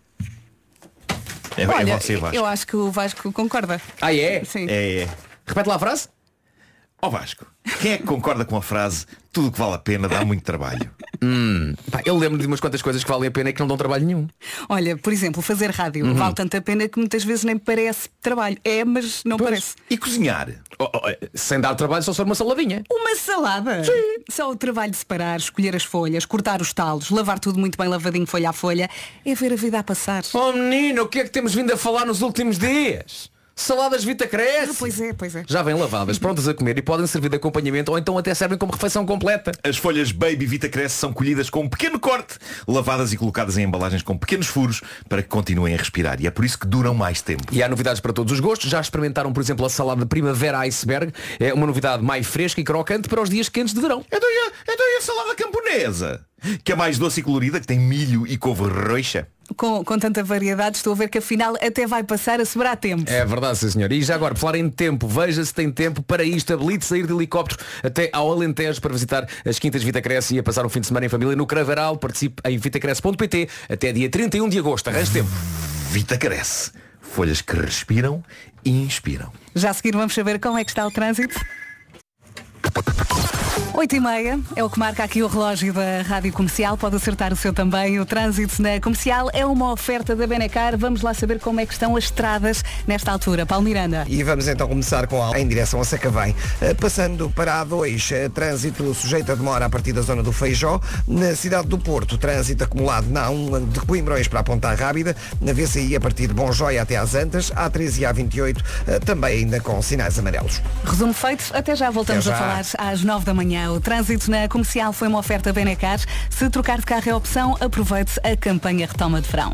É, Olha, é você, Vasco. eu acho que o Vasco concorda. Ah, é? Sim. É, é. Repete lá a frase. Ó Vasco, quem é que concorda com a frase tudo o que vale a pena dá muito trabalho? Hum, pá, eu lembro de umas quantas coisas que valem a pena e que não dão trabalho nenhum. Olha, por exemplo, fazer rádio Uhum. vale tanto a pena que muitas vezes nem parece trabalho. É, mas não Pois. parece. E cozinhar? Oh, oh, sem dar trabalho só se for uma saladinha. Uma salada. Sim. Só o trabalho de separar, escolher as folhas, cortar os talos, lavar tudo muito bem lavadinho folha a folha, é ver a vida a passar. Oh menino, o que é que temos vindo a falar nos últimos dias? Saladas Vita Ah, Cresce. pois é, pois é. Já vêm lavadas, prontas a comer e podem servir de acompanhamento ou então até servem como refeição completa. As folhas Baby Vita Cresce são colhidas com um pequeno corte, lavadas e colocadas em embalagens com pequenos furos para que continuem a respirar. E é por isso que duram mais tempo. E há novidades para todos os gostos. Já experimentaram, por exemplo, a salada Primavera Iceberg. É uma novidade mais fresca e crocante para os dias quentes de verão. Então e a, então e a salada camponesa? Que é mais doce e colorida, que tem milho e couve roxa. Com, com tanta variedade, estou a ver que afinal até vai passar a sobrar tempo. É verdade, sim, senhor. E já agora, por falar em tempo, veja se tem tempo para isto. Habilite sair de helicóptero até ao Alentejo para visitar as Quintas Vita Cresce e a passar um fim de semana em família no Cravaral. Participe em vitacresce ponto pt até dia trinta e um de agosto. Arranje tempo. Vita Cresce. Folhas que respiram e inspiram. Já a seguir vamos saber como é que está o trânsito. oito e meia é o que marca aqui o relógio da Rádio Comercial. Pode acertar o seu também. O trânsito na Comercial é uma oferta da Benacar. Vamos lá saber como é que estão as estradas nesta altura. Paulo Miranda. E vamos então começar com a em direção a Sacavém. Passando para a dois, trânsito sujeito a demora a partir da zona do Feijó. Na cidade do Porto, trânsito acumulado na A um de Coimbrões para a Ponta Rábida. Na V C I a partir de Bom Joia até às Antas. A três e A vinte e oito também ainda com sinais amarelos. Resumo feito. Até já voltamos Até já. a falar às nove da manhã. O trânsito na Comercial foi uma oferta Benacar. Se trocar de carro é opção, aproveite a campanha Retoma de Verão.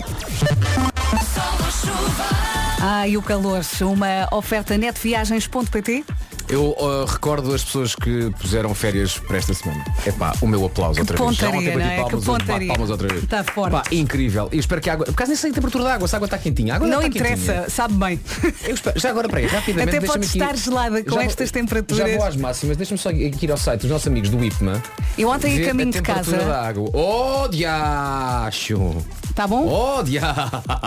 Ah, e o calor. Uma oferta netviagens ponto pt. Eu uh, recordo as pessoas que puseram férias para esta semana. Epá, o meu aplauso outra vez. Já ontem Pontaria, não bati é? palmas, Que hoje bato pontaria. palmas outra vez. Está forte. Pá, incrível. E espero que a água... Por acaso nem sei a temperatura da água, se a água está quentinha. A água Não está interessa, quentinha. sabe bem. Eu espero... Já agora, para aí, rapidamente. Até pode deixa-me aqui- estar gelada com Já vou- estas temperaturas. Já vou às máximas. Deixa-me só aqui ir ao site dos nossos amigos do I P M A. Eu ontem, a ver caminho a de temperatura casa- da água. Oh, diacho! Tá bom? Oh, diacho!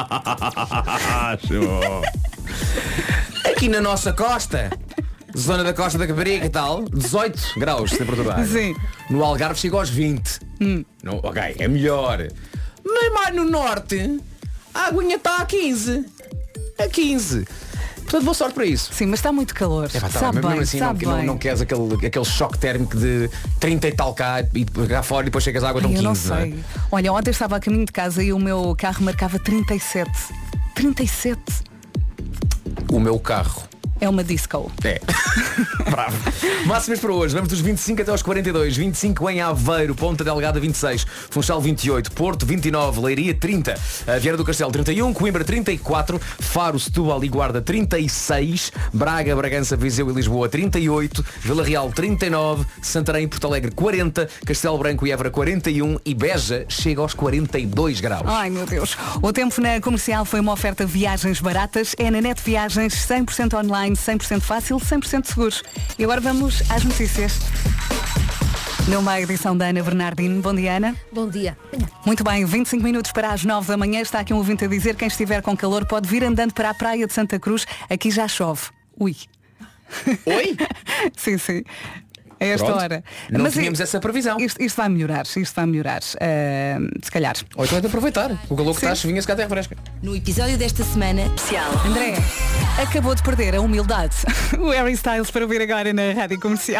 Aqui na nossa costa, zona da Costa da Caparica e tal, dezoito graus de temperatura da água. Sim. No Algarve chega aos vinte. Hum. Não, ok, é melhor. Mas mais no norte, a aguinha está a quinze. A quinze. Portanto, boa sorte para isso. Sim, mas está muito calor. É, pá, tá sabe bem, mas bem, mesmo assim sabe não, não, bem. não queres aquele, aquele choque térmico de trinta e tal cá e cá fora e depois chegas à água Ai, estão eu não quinze, não é? sei. Olha, ontem estava a caminho de casa e o meu carro marcava trinta e sete. trinta e sete. O meu carro. É uma disco. É. Bravo. Máximas para hoje. Vamos dos vinte e cinco até aos quarenta e dois. vinte e cinco em Aveiro, Ponta Delgada vinte e seis, Funchal vinte e oito, Porto vinte e nove, Leiria trinta, a Vieira do Castelo trinta e um, Coimbra trinta e quatro, Faro, Setúbal e Guarda trinta e seis, Braga, Bragança, Viseu e Lisboa trinta e oito, Vila Real trinta e nove, Santarém, Porto Alegre quarenta, Castelo Branco e Évora quarenta e um e Beja chega aos quarenta e dois graus. Ai meu Deus. O tempo na Comercial foi uma oferta viagens baratas. É na Net Viagens, cem por cento online, cem por cento fácil, cem por cento seguros. E agora vamos às notícias. Numa edição da Ana Bernardino. Bom dia, Ana. Bom dia. Muito bem, vinte e cinco minutos para as nove da manhã. Está aqui um ouvinte a dizer, quem estiver com calor pode vir andando para a praia de Santa Cruz. Aqui já chove. Ui. Oi? Sim, sim. A esta Pronto. hora. Não Mas tínhamos essa previsão. Isto, isto vai melhorar, isto vai melhorar. Uh, se calhar. Ou então é de aproveitar. O calor que Sim. está, chuvinha-se cá terra fresca. No episódio desta semana, especial. André, acabou de perder a humildade. O Harry Styles para ouvir agora na Rádio Comercial.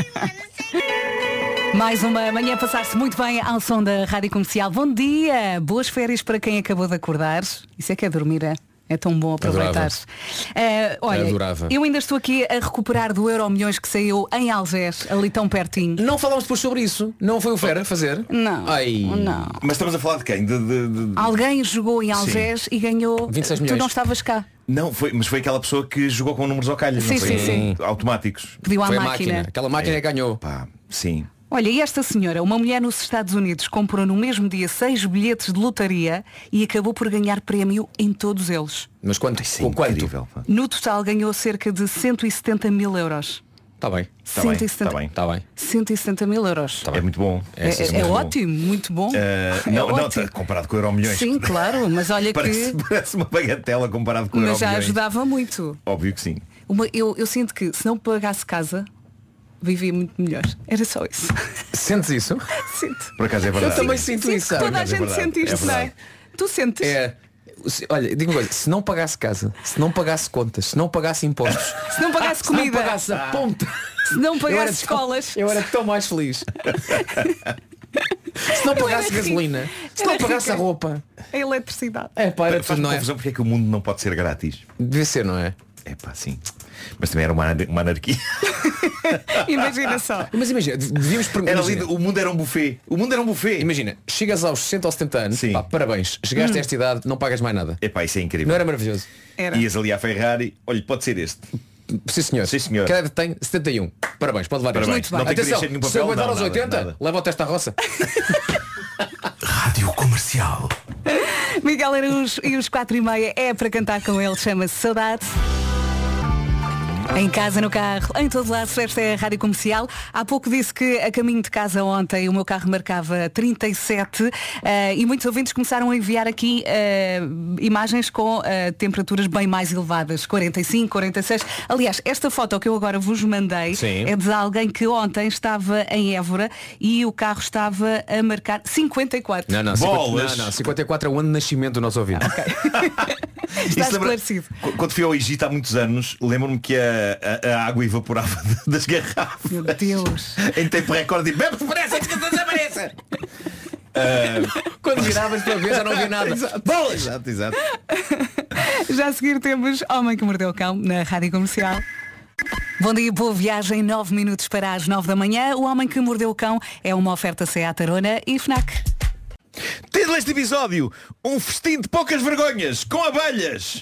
Mais uma manhã a passar-se muito bem ao som da Rádio Comercial. Bom dia! Boas férias para quem acabou de acordar. Isso é que é dormir, é? É tão bom aproveitar. Uh, olha, Adorava. eu ainda estou aqui a recuperar do Euro Milhões que saiu em Algés, ali tão pertinho. Não falámos depois sobre isso. Não foi o Fera fazer? Não. Ai. Não. Mas estamos a falar de quem? De, de- de- Alguém jogou em Algés e ganhou. vinte e seis Tu milhões. não estavas cá. Não, foi, mas foi aquela pessoa que jogou com números ao calhas, Sim, não foi? sim, sim. Automáticos. Pediu à Foi a máquina. máquina. Aquela máquina é que ganhou. Pá, sim. Olha, e esta senhora, uma mulher nos Estados Unidos, comprou no mesmo dia seis bilhetes de lotaria e acabou por ganhar prémio em todos eles. Mas quanto? Isso é Com quanto? incrível, pá. No total ganhou cerca de cento e setenta mil euros. Está bem. Está bem, cento e setenta está bem. Está bem. cento e setenta mil euros. É muito bom. É, sim, é- sim, é muito bom. ótimo, muito bom. Eh, É não, não, ótimo. tá, comparado com o Euro Milhões. Sim, claro, mas olha parece, que. parece uma bagatela comparado com o Euro Mas já Milhões. ajudava muito. Óbvio que sim. Uma- eu, eu sinto que se não pagasse casa, vivia muito melhor. Era só isso. Sentes isso? Sinto. Por acaso é verdade. Eu também sinto Sinto isso. que toda a acaso é gente verdade, sente isto, é não é? verdade. Tu sentes? É. Se- Olha, digo uma coisa, se não pagasse casa, se não pagasse contas, se não pagasse impostos, Se não pagasse se não comida, pagasse a ponta, se não eu era pagasse tão- escolas. eu era tão mais feliz. Se não pagasse era rico. gasolina, se Era não pagasse a rica. roupa, A eletricidade. é pá, era tudo, Faz-me não é? confusão porque é que o mundo não pode ser grátis. Devia ser, não é? É pá, sim. Mas também era uma, anar- uma anarquia. Imagina só. Mas imagina, devíamos permitir. Era ali, o mundo era um buffet. O mundo era um buffet. Imagina, chegas aos sessenta ou setenta anos, Sim. pá, parabéns, chegaste a esta idade, não pagas mais nada. É pá, isso é incrível. Não era maravilhoso? Era. Ias ali à Ferrari, olha, pode ser este. Sim senhor. Sim, senhor. Cada idade tem setenta e um. Parabéns, pode levar Parabéns. este. Não tem que Atenção, preencher nenhum se papel, aguentar não, aos nada, oitenta, nada. leva o teste à roça. Rádio Comercial. Miguel Araújo e os quatro e meia é para cantar com ele, chama-se Saudade. Em casa, no carro, em todo lado, esta é a Rádio Comercial. Há pouco disse que a caminho de casa ontem o meu carro marcava trinta e sete uh, e muitos ouvintes começaram a enviar aqui uh, imagens com uh, temperaturas bem mais elevadas, quarenta e cinco, quarenta e seis. Aliás, esta foto que eu agora vos mandei Sim. é de alguém que ontem estava em Évora e o carro estava a marcar cinquenta e quatro. Não, não, cinquenta, não, não, cinquenta e quatro é o ano de nascimento do nosso ouvinte. Okay. Está esclarecido. Quando fui ao Egito há muitos anos, lembro-me que a, a, a água evaporava das garrafas. Meu Deus. Em tempo recorde, bebe depressa, que desapareça. Uh, Quando viravas para ver já não vi nada. Exato. Bolas! Exato, exato. Já a seguir temos Homem que Mordeu o Cão na Rádio Comercial. Bom dia, boa viagem, nove minutos para as nove da manhã. O Homem que Mordeu o Cão é uma oferta Seat Arona e FNAC. Título deste episódio: um festim de poucas vergonhas com abelhas.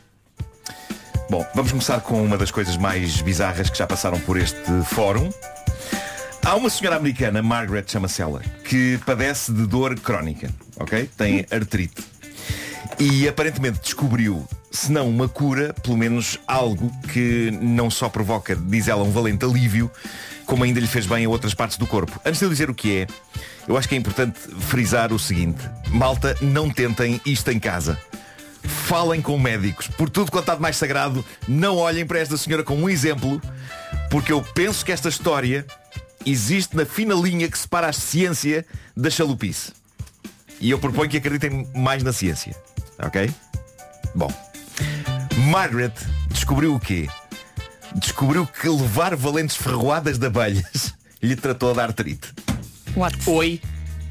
Bom, vamos começar com uma das coisas mais bizarras que já passaram por este fórum. Há uma senhora americana, Margaret chama-se ela, que padece de dor crónica, ok? Tem artrite. E aparentemente descobriu, se não uma cura, pelo menos algo que não só provoca, diz ela, um valente alívio, como ainda lhe fez bem a outras partes do corpo. Antes de eu dizer o que é, eu acho que é importante frisar o seguinte: malta, não tentem isto em casa. Falem com médicos. Por tudo quanto está de mais sagrado, não olhem para esta senhora como um exemplo, porque eu penso que esta história existe na fina linha que separa a ciência da chalupice. E eu proponho que acreditem mais na ciência. Ok? Bom, Margaret descobriu o quê? Descobriu que levar valentes ferroadas de abelhas lhe tratou de artrite. What? Oi.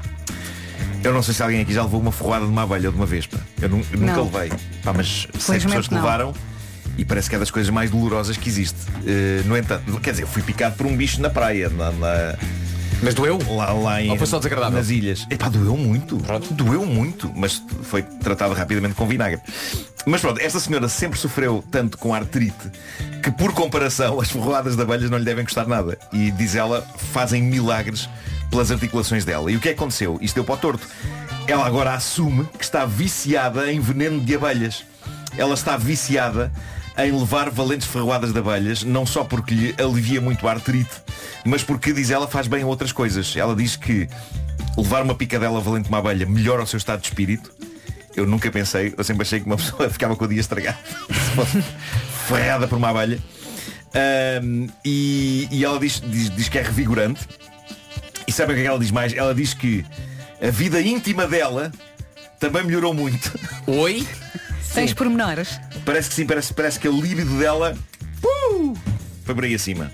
Eu não sei se alguém aqui já levou uma ferroada de uma abelha ou de uma vespa. Eu, nu- eu nunca Não. levei. Pá, mas sei pessoas que não. levaram e parece que é das coisas mais dolorosas que existe. Uh, no entanto, quer dizer, eu fui picado por um bicho na praia. Na, na... Mas doeu? Lá, lá em, Ou foi só desagradável? nas ilhas. Epá, doeu muito. Pronto. Doeu muito, mas foi tratado rapidamente com vinagre. Mas pronto, esta senhora sempre sofreu tanto com artrite que, por comparação, as ferroadas de abelhas não lhe devem custar nada. E, diz ela, fazem milagres pelas articulações dela. E o que é que aconteceu? Isto deu para o torto. Ela agora assume que está viciada em veneno de abelhas. Ela está viciada em levar valentes ferroadas de abelhas, não só porque lhe alivia muito a artrite, mas porque, diz ela, faz bem a outras coisas. Ela diz que levar uma picadela valente de uma abelha melhora o seu estado de espírito. Eu nunca pensei, eu sempre achei que uma pessoa ficava com o dia estragado se fosse ferrada por uma abelha. Um, e, e ela diz, diz, diz que é revigorante. E sabem o que é que ela diz mais? Ela diz que a vida íntima dela também melhorou muito. Oi? Tens pormenores? Parece que sim, parece, parece que a libido dela uh, foi por aí acima.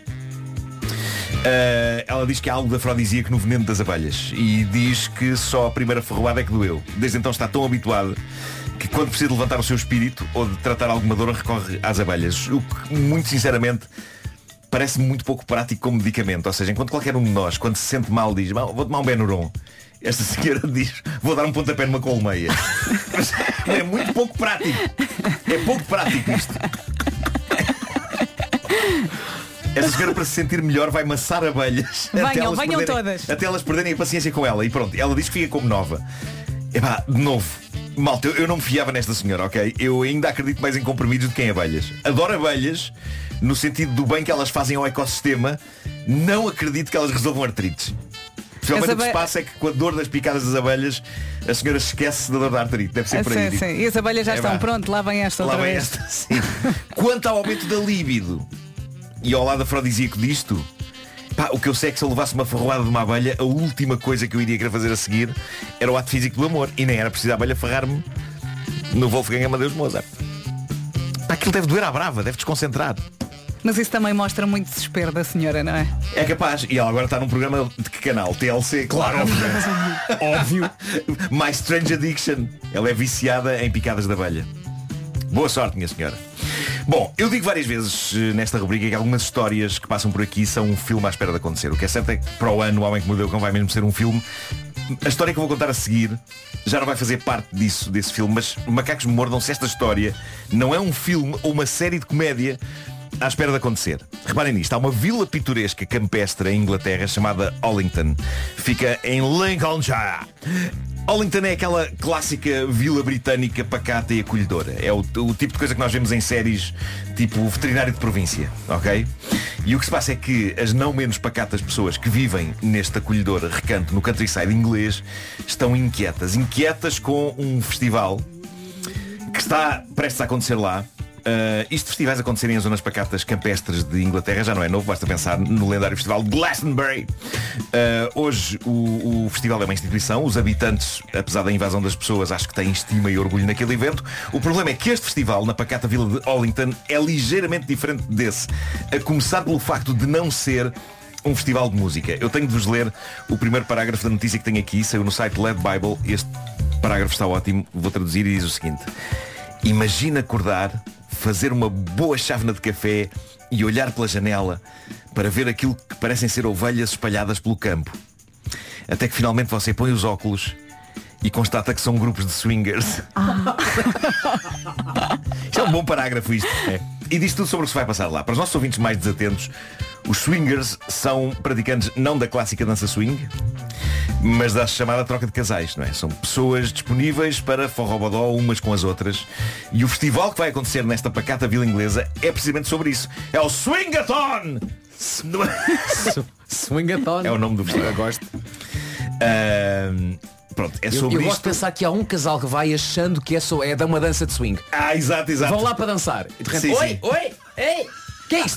Uh, ela diz que há algo de afrodisíaco no veneno das abelhas e diz que só a primeira ferroada é que doeu. Desde então está tão habituada que quando precisa de levantar o seu espírito ou de tratar alguma dor recorre às abelhas. O que, muito sinceramente, parece-me muito pouco prático como medicamento. Ou seja, enquanto qualquer um de nós, quando se sente mal, diz: vou tomar um Benuron, esta senhora diz: vou dar um pontapé numa colmeia. Mas é muito pouco prático. É pouco prático isto. Esta senhora, para se sentir melhor, vai maçar abelhas. Venham, até elas venham perderem, todas. Até elas perderem a paciência com ela. E pronto, ela diz que fica como nova. Epá, de novo, malta, eu, eu não me fiava nesta senhora, ok? Eu ainda acredito mais em comprimidos do que em abelhas. Adoro abelhas, no sentido do bem que elas fazem ao ecossistema. Não acredito que elas resolvam artrites. Principalmente o que se passa é que com a dor das picadas das abelhas a senhora esquece da dor da artrite. Deve ser Ah, por aí. sim, sim. E as abelhas já É, estão, vá. pronto, lá vem esta outra Lá vem vez. esta, sim. Quanto ao aumento da libido e ao lado afrodisíaco disto, pá, o que eu sei é que se eu levasse uma ferroada de uma abelha, a última coisa que eu iria querer fazer a seguir era o ato físico do amor. E nem era preciso a abelha ferrar-me no Wolfgang Amadeus Mozart. Pá, aquilo deve doer à brava, deve desconcentrar. Mas isso também mostra muito desespero da senhora, não é? É capaz. E ela agora está num programa de que canal? T L C, claro, óbvio. Óbvio. My Strange Addiction. Ela é viciada em picadas de abelha. Boa sorte, minha senhora. Bom, eu digo várias vezes eh, nesta rubrica que algumas histórias que passam por aqui são um filme à espera de acontecer. O que é certo é que para o ano O Homem que Mordeu o Cão vai mesmo ser um filme. A história que eu vou contar a seguir já não vai fazer parte disso, desse filme, mas Macacos Me Mordam, se esta história não é um filme ou uma série de comédia à espera de acontecer. Reparem nisto, há uma vila pitoresca campestre em Inglaterra chamada Ollington. Fica em Lincolnshire. Ollington é aquela clássica vila britânica pacata e acolhedora. É o, o tipo de coisa que nós vemos em séries tipo Veterinário de Província, ok? E o que se passa é que as não menos pacatas pessoas que vivem neste acolhedor recanto no countryside inglês estão inquietas. Inquietas com um festival que está prestes a acontecer lá. Uh, isto de festivais acontecerem em zonas pacatas campestres de Inglaterra já não é novo, basta pensar no lendário festival de Glastonbury. Uh, hoje o, o festival é uma instituição, os habitantes, apesar da invasão das pessoas, acho que têm estima e orgulho naquele evento. O problema é que este festival, na pacata vila de Ollington, é ligeiramente diferente desse, a começar pelo facto de não ser um festival de música. Eu tenho de vos ler o primeiro parágrafo da notícia que tenho aqui, saiu no site Led Bible. Este parágrafo está ótimo, vou traduzir e diz o seguinte: imagina acordar, fazer uma boa chávena de café e olhar pela janela para ver aquilo que parecem ser ovelhas espalhadas pelo campo. Até que finalmente você põe os óculos e constata que são grupos de swingers. Ah. Isto é um bom parágrafo isto. É. E diz tudo sobre o que se vai passar lá. Para os nossos ouvintes mais desatentos, os swingers são praticantes não da clássica dança swing, mas da chamada troca de casais, não é? São pessoas disponíveis para forrobodó umas com as outras. E o festival que vai acontecer nesta pacata vila inglesa é precisamente sobre isso. É o Swingathon! Swingathon. É o nome do festival. Eu gosto. Uh, pronto, é sobre eu, eu isto. gosto de pensar que há um casal que vai achando que é, só, é dar uma dança de swing. Ah, exato, exato. Vão lá para dançar. E de repente, sim, oi, sim. oi, ei, que é isto?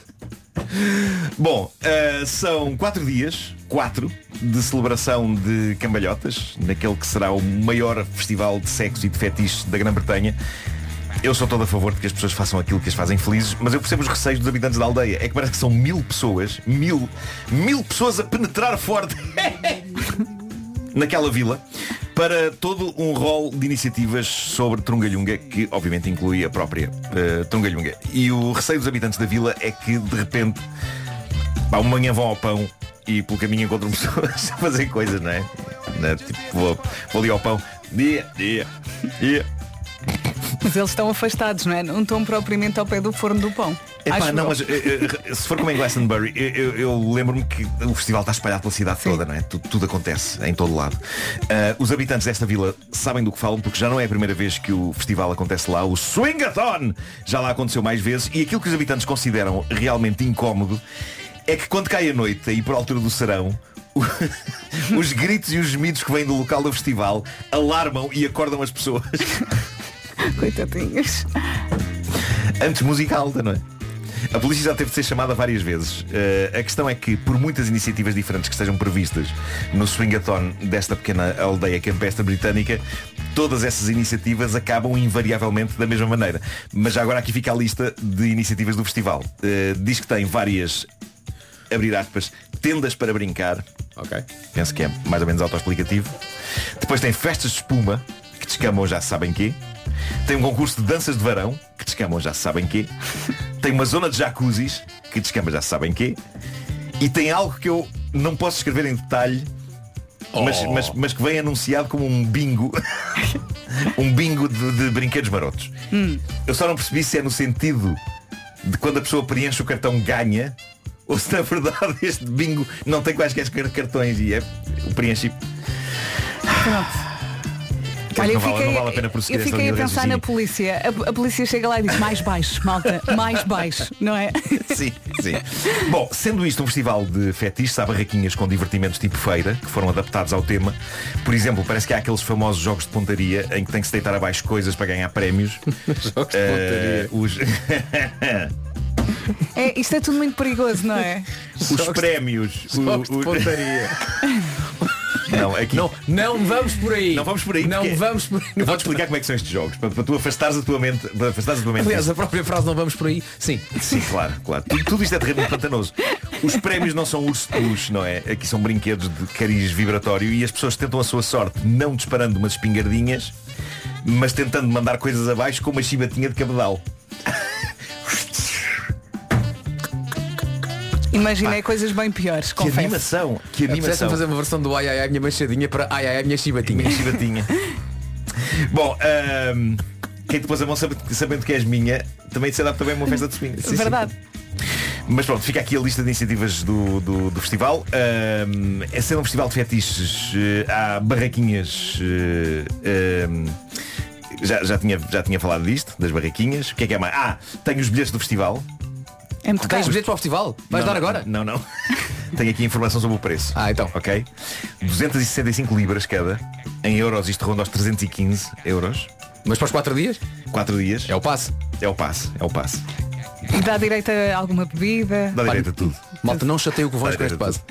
Bom, uh, são quatro dias, quatro, de celebração de cambalhotas, naquele que será o maior festival de sexo e de fetiche da Grã-Bretanha. Eu sou todo a favor de que as pessoas façam aquilo que as fazem felizes, mas eu percebo os receios dos habitantes da aldeia. É que parece que são mil pessoas, mil, mil pessoas a penetrar forte naquela vila, para todo um rol de iniciativas sobre Trungalhunga, que obviamente inclui a própria uh, Trungalhunga. E o receio dos habitantes da vila é que de repente, pá, uma manhã vão ao pão e pelo caminho encontram pessoas a fazer coisas, não é? Não é? Tipo, vou, vou ali ao pão, dia, dia, dia. Mas eles estão afastados, não é? Não estão propriamente ao pé do forno do pão. Epá, não, mas uh, uh, se for como em Glastonbury, eu, eu, eu lembro-me que o festival está espalhado pela cidade Sim. toda, não é? Tudo, tudo acontece em todo lado. Uh, os habitantes desta vila sabem do que falam, porque já não é a primeira vez que o festival acontece lá. O Swingathon já lá aconteceu mais vezes, e aquilo que os habitantes consideram realmente incómodo é que quando cai a noite, aí por altura do serão, os gritos e os gemidos que vêm do local do festival alarmam e acordam as pessoas. Coitadinhos. Antes música alta, não é? A polícia já teve de ser chamada várias vezes. Uh, a questão é que, por muitas iniciativas diferentes que estejam previstas no Swingathon desta pequena aldeia campestre britânica, todas essas iniciativas acabam invariavelmente da mesma maneira. Mas já agora aqui fica a lista de iniciativas do festival. Uh, diz que tem várias, abrir aspas, tendas para brincar. Ok. Penso que é mais ou menos autoexplicativo. Depois tem festas de espuma, que descamam já sabem quê. Tem um concurso de danças de varão, que descamam já sabem quê. Tem uma zona de jacuzzis, que descamba já sabem quê. E tem algo que eu não posso escrever em detalhe, oh. mas, mas, mas que vem anunciado como um bingo. Um bingo de, de brinquedos marotos. hum. Eu só não percebi se é no sentido de quando a pessoa preenche o cartão ganha, ou se na verdade este bingo não tem quaisquer cartões e é o preenche. Pronto. Olha, não, eu fiquei, vale, não vale a pena prosseguir. Eu fiquei a pensar na polícia. A, a polícia chega lá e diz mais baixo, malta, mais baixo, não é? Sim, sim. Bom, sendo isto um festival de fetiches, há barraquinhas com divertimentos tipo feira, que foram adaptados ao tema. Por exemplo, parece que há aqueles famosos jogos de pontaria em que tem que se deitar abaixo coisas para ganhar prémios. Jogos de pontaria. Uh, os... É, isto é tudo muito perigoso, não é? Os jogos prémios. Jogos o, o... de pontaria. Não, aqui... não, não vamos por aí. Não vamos por aí. Não vamos por aí. Eu vou-te explicar como é que são estes jogos, para, para tu afastares a tua mente, para afastares a tua mente. Aliás, a própria frase não vamos por aí. Sim. Sim, claro, claro. Tudo, tudo isto é terreno pantanoso. Os prémios não são urso de peluche, não é? Aqui são brinquedos de cariz vibratório e as pessoas tentam a sua sorte, não disparando umas espingardinhas, mas tentando mandar coisas abaixo com uma chibatinha de cabedal. Imaginei ah, coisas bem piores, que confesso. animação, que animação. fazer uma versão do ai ai ai minha manchadinha para ai ai ai minha chibatinha. Minha chibatinha. Bom, um, quem te pôs a mão sabendo que és minha, também se adapta bem a uma festa de swing. Sim, verdade. Sim. Mas pronto, fica aqui a lista de iniciativas do, do, do festival. Um, é sendo um festival de fetiches, uh, há barraquinhas. Uh, um, já, já, tinha, já tinha falado disto, das barraquinhas. O que é que é mais? Ah, tenho os bilhetes do festival. É muito Tens bilhetes para o festival? Vais não, dar agora? Não, não. Tenho aqui informação sobre o preço. Ah, então. Ok? duzentas e sessenta e cinco libras cada. Em euros isto ronda aos trezentos e quinze euros. Mas para os quatro dias? quatro dias. É o passe. É o passe, é o passe. E dá direito a alguma bebida? Dá direito a tudo. Malta, não chateia o Covões com este passe.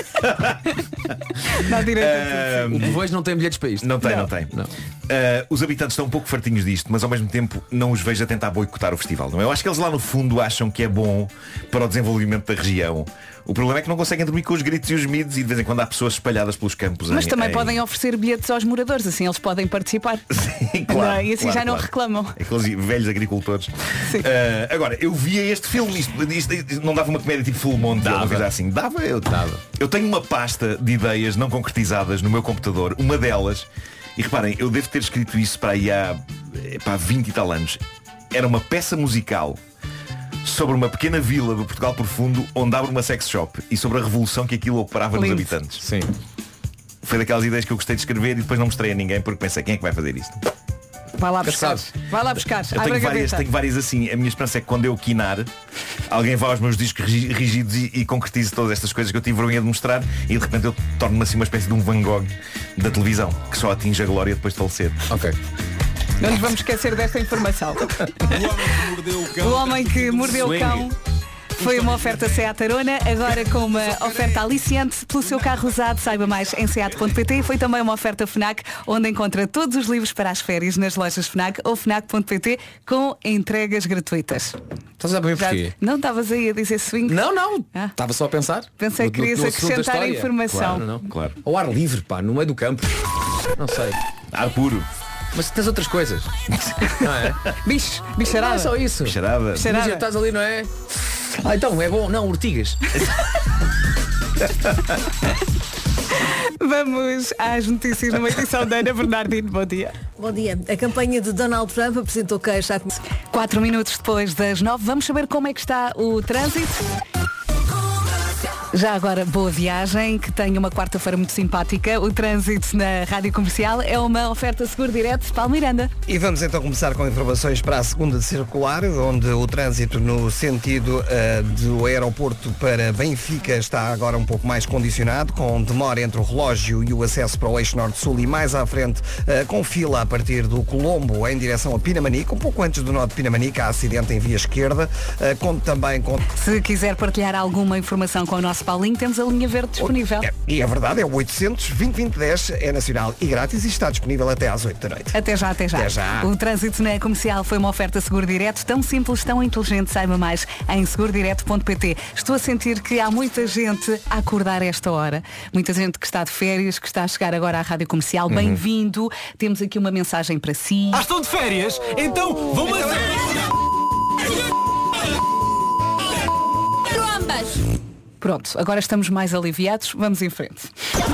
Dá direito a tudo. O Covões não tem bilhetes para isto. Não tem, não, não tem. Não. Uh, os habitantes estão um pouco fartinhos disto, mas ao mesmo tempo não os vejo a tentar boicotar o festival. Não é? Eu acho que eles lá no fundo acham que é bom para o desenvolvimento da região. O problema é que não conseguem dormir com os gritos e os midos e de vez em quando há pessoas espalhadas pelos campos. Mas em, também em... podem oferecer bilhetes aos moradores, assim eles podem participar. Sim, claro, não, e assim claro, já não claro. reclamam. Aqueles velhos agricultores. Uh, agora, eu via este filme, isto, isto, isto não dava uma comédia tipo Full Monty, uma coisa assim. Dava, eu dava. Eu tenho uma pasta de ideias não concretizadas no meu computador, uma delas, e reparem, eu devo ter escrito isso para aí há, para há vinte e tal anos. Era uma peça musical sobre uma pequena vila do Portugal profundo onde abre uma sex shop e sobre a revolução que aquilo operava nos habitantes. Sim. Foi daquelas ideias que eu gostei de escrever e depois não mostrei a ninguém porque pensei, quem é que vai fazer isto? Vai lá buscar. Vai lá buscar. Eu tenho várias, tenho várias assim. A minha esperança é que quando eu quinar, alguém vá aos meus discos rígidos e, e concretize todas estas coisas que eu tive vergonha de mostrar e de repente eu torno-me assim uma espécie de um Van Gogh da televisão que só atinge a glória depois de falecer. Ok. Não nos vamos esquecer desta informação. O homem que mordeu o cão foi uma oferta Seat Arona, agora com uma oferta aliciante pelo seu carro usado. Saiba mais em seat ponto pt. Foi também uma oferta FNAC, onde encontra todos os livros para as férias nas lojas FNAC ou fnac ponto pt com entregas gratuitas. Estás a ver porquê? Não estavas aí a dizer swing? Não, não. Ah. Estava só a pensar. Pensei que querias acrescentar informação. Claro, não. Claro. Ao ar livre, pá, no meio do campo. Não sei. Ar puro. Mas tens outras coisas. Não é? Bicho, bicharada. Não é só isso. Bicharada. Imagina, estás ali, não é? Ah, então, é bom. Não, ortigas. Vamos às notícias numa edição da Ana Bernardino. Bom dia. Bom dia. A campanha de Donald Trump apresentou queixa. Quatro minutos depois das nove, vamos saber como é que está o trânsito. Já agora, boa viagem, que tenha uma quarta-feira muito simpática. O trânsito na Rádio Comercial é uma oferta Seguro Direto Paulo Miranda. E vamos então começar com informações para a segunda circular, onde o trânsito no sentido uh, do aeroporto para Benfica está agora um pouco mais condicionado, com demora entre o relógio e o acesso para o eixo norte-sul e mais à frente uh, com fila a partir do Colombo em direção a Pinamanique, um pouco antes do nó de Pinamanique, há acidente em via esquerda, uh, conto também com... Se quiser partilhar alguma informação com o nosso Paulinho, temos a linha verde disponível. É, e é verdade, é o oitocentos, vinte, vinte, dez, é nacional e grátis e está disponível até às oito da noite. Até já, até já. Até já. O trânsito na Comercial foi uma oferta Seguro Direto, tão simples, tão inteligente. Saiba mais em seguro direto ponto pt. Estou a sentir que há muita gente a acordar esta hora. Muita gente que está de férias, que está a chegar agora à Rádio Comercial. Uhum. Bem-vindo. Temos aqui uma mensagem para si. Ah, estão de férias? Então vamos a... Pronto, agora estamos mais aliviados. Vamos em frente.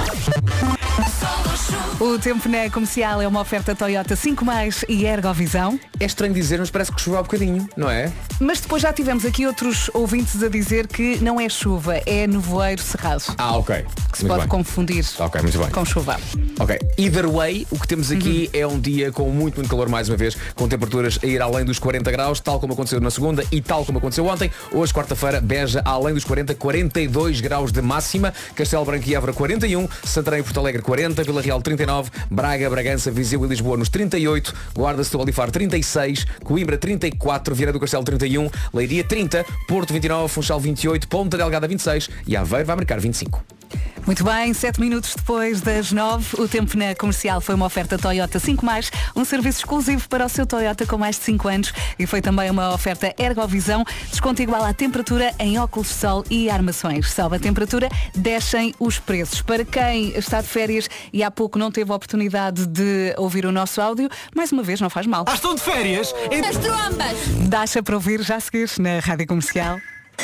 O tempo na Comercial é uma oferta Toyota cinco mais e Ergovisão. É estranho dizer, mas parece que choveu há bocadinho, não é? Mas depois já tivemos aqui outros ouvintes a dizer que não é chuva, é nevoeiro cerrado. Ah, ok. Que se muito pode bem. confundir okay, muito bem. com chuva. Ok. Either way, o que temos aqui uhum. é um dia com muito, muito calor mais uma vez, com temperaturas a ir além dos quarenta graus, tal como aconteceu na segunda e tal como aconteceu ontem. Hoje, quarta-feira, Beja além dos quarenta, quarenta e dois graus de máxima, Castelo Branco e Évora quarenta e um, Santarém e Porto Alegre quarenta, Vila Real trinta e nove, Braga, Bragança, Viseu e Lisboa nos trinta e oito, Guarda, Setúbal e Faro trinta e seis, Coimbra trinta e quatro, Viana do Castelo trinta e um, Leiria trinta, Porto vinte e nove, Funchal vinte e oito, Ponta Delgada vinte e seis e Aveiro vai marcar vinte e cinco. Muito bem, sete minutos depois das nove, o tempo na Comercial foi uma oferta Toyota cinco mais, um serviço exclusivo para o seu Toyota com mais de cinco anos e foi também uma oferta Ergovisão, desconto igual à temperatura em óculos de sol e armações. Sobe a temperatura, descem os preços. Para quem está de férias e há pouco não teve a oportunidade de ouvir o nosso áudio, mais uma vez não faz mal. Ah, estão de férias? As trombas! Deixa para ouvir já a seguir na Rádio Comercial.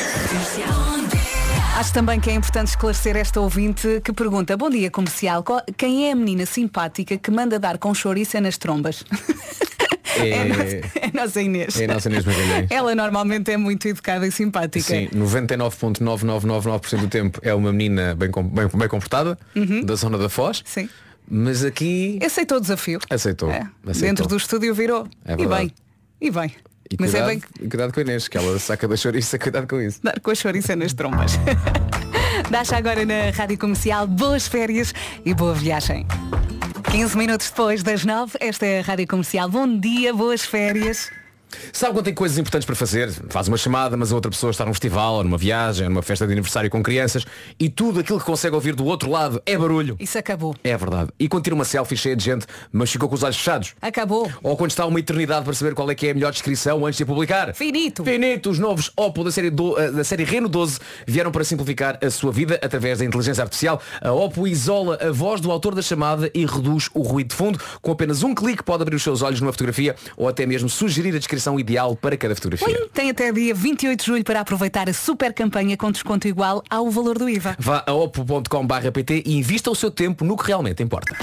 Acho também que é importante esclarecer esta ouvinte que pergunta: bom dia Comercial, quem é a menina simpática que manda dar com chouriça nas trombas? é, é, a nossa, é a nossa Inês. É a nossa Inês Magalhães. Ela normalmente é muito educada e simpática. Sim, noventa e nove vírgula nove nove nove nove por cento do tempo é uma menina bem, bem, bem comportada, uhum. da zona da Foz. Sim. Mas aqui... Aceitou o desafio. Aceitou. É. Aceitou. Dentro do estúdio virou. É e bem. E bem. E Mas cuidado, é bem... cuidado com a Inês, que ela saca da chouriça, cuidado com isso. Dar com a chouriça nas trombas. Deixa agora na Rádio Comercial. Boas férias e boa viagem. quinze minutos depois das nove, esta é a Rádio Comercial. Bom dia, boas férias. Sabe quando tem coisas importantes para fazer? Faz uma chamada, mas a outra pessoa está num festival, ou numa viagem, ou numa festa de aniversário com crianças, e tudo aquilo que consegue ouvir do outro lado é barulho. Isso acabou. É verdade. E quando tira uma selfie cheia de gente, mas ficou com os olhos fechados. Acabou. Ou quando está uma eternidade para saber qual é que é a melhor descrição antes de a publicar. Finito. Finito. Os novos Oppo da série, do, da série Reno doze vieram para simplificar a sua vida através da inteligência artificial. A Oppo isola a voz do autor da chamada e reduz o ruído de fundo. Com apenas um clique pode abrir os seus olhos numa fotografia ou até mesmo sugerir a descrição ideal para cada fotografia. Oi, tem até dia vinte e oito de julho para aproveitar a super campanha com desconto igual ao valor do I V A. Vá a oppo ponto com barra pt e invista o seu tempo no que realmente importa.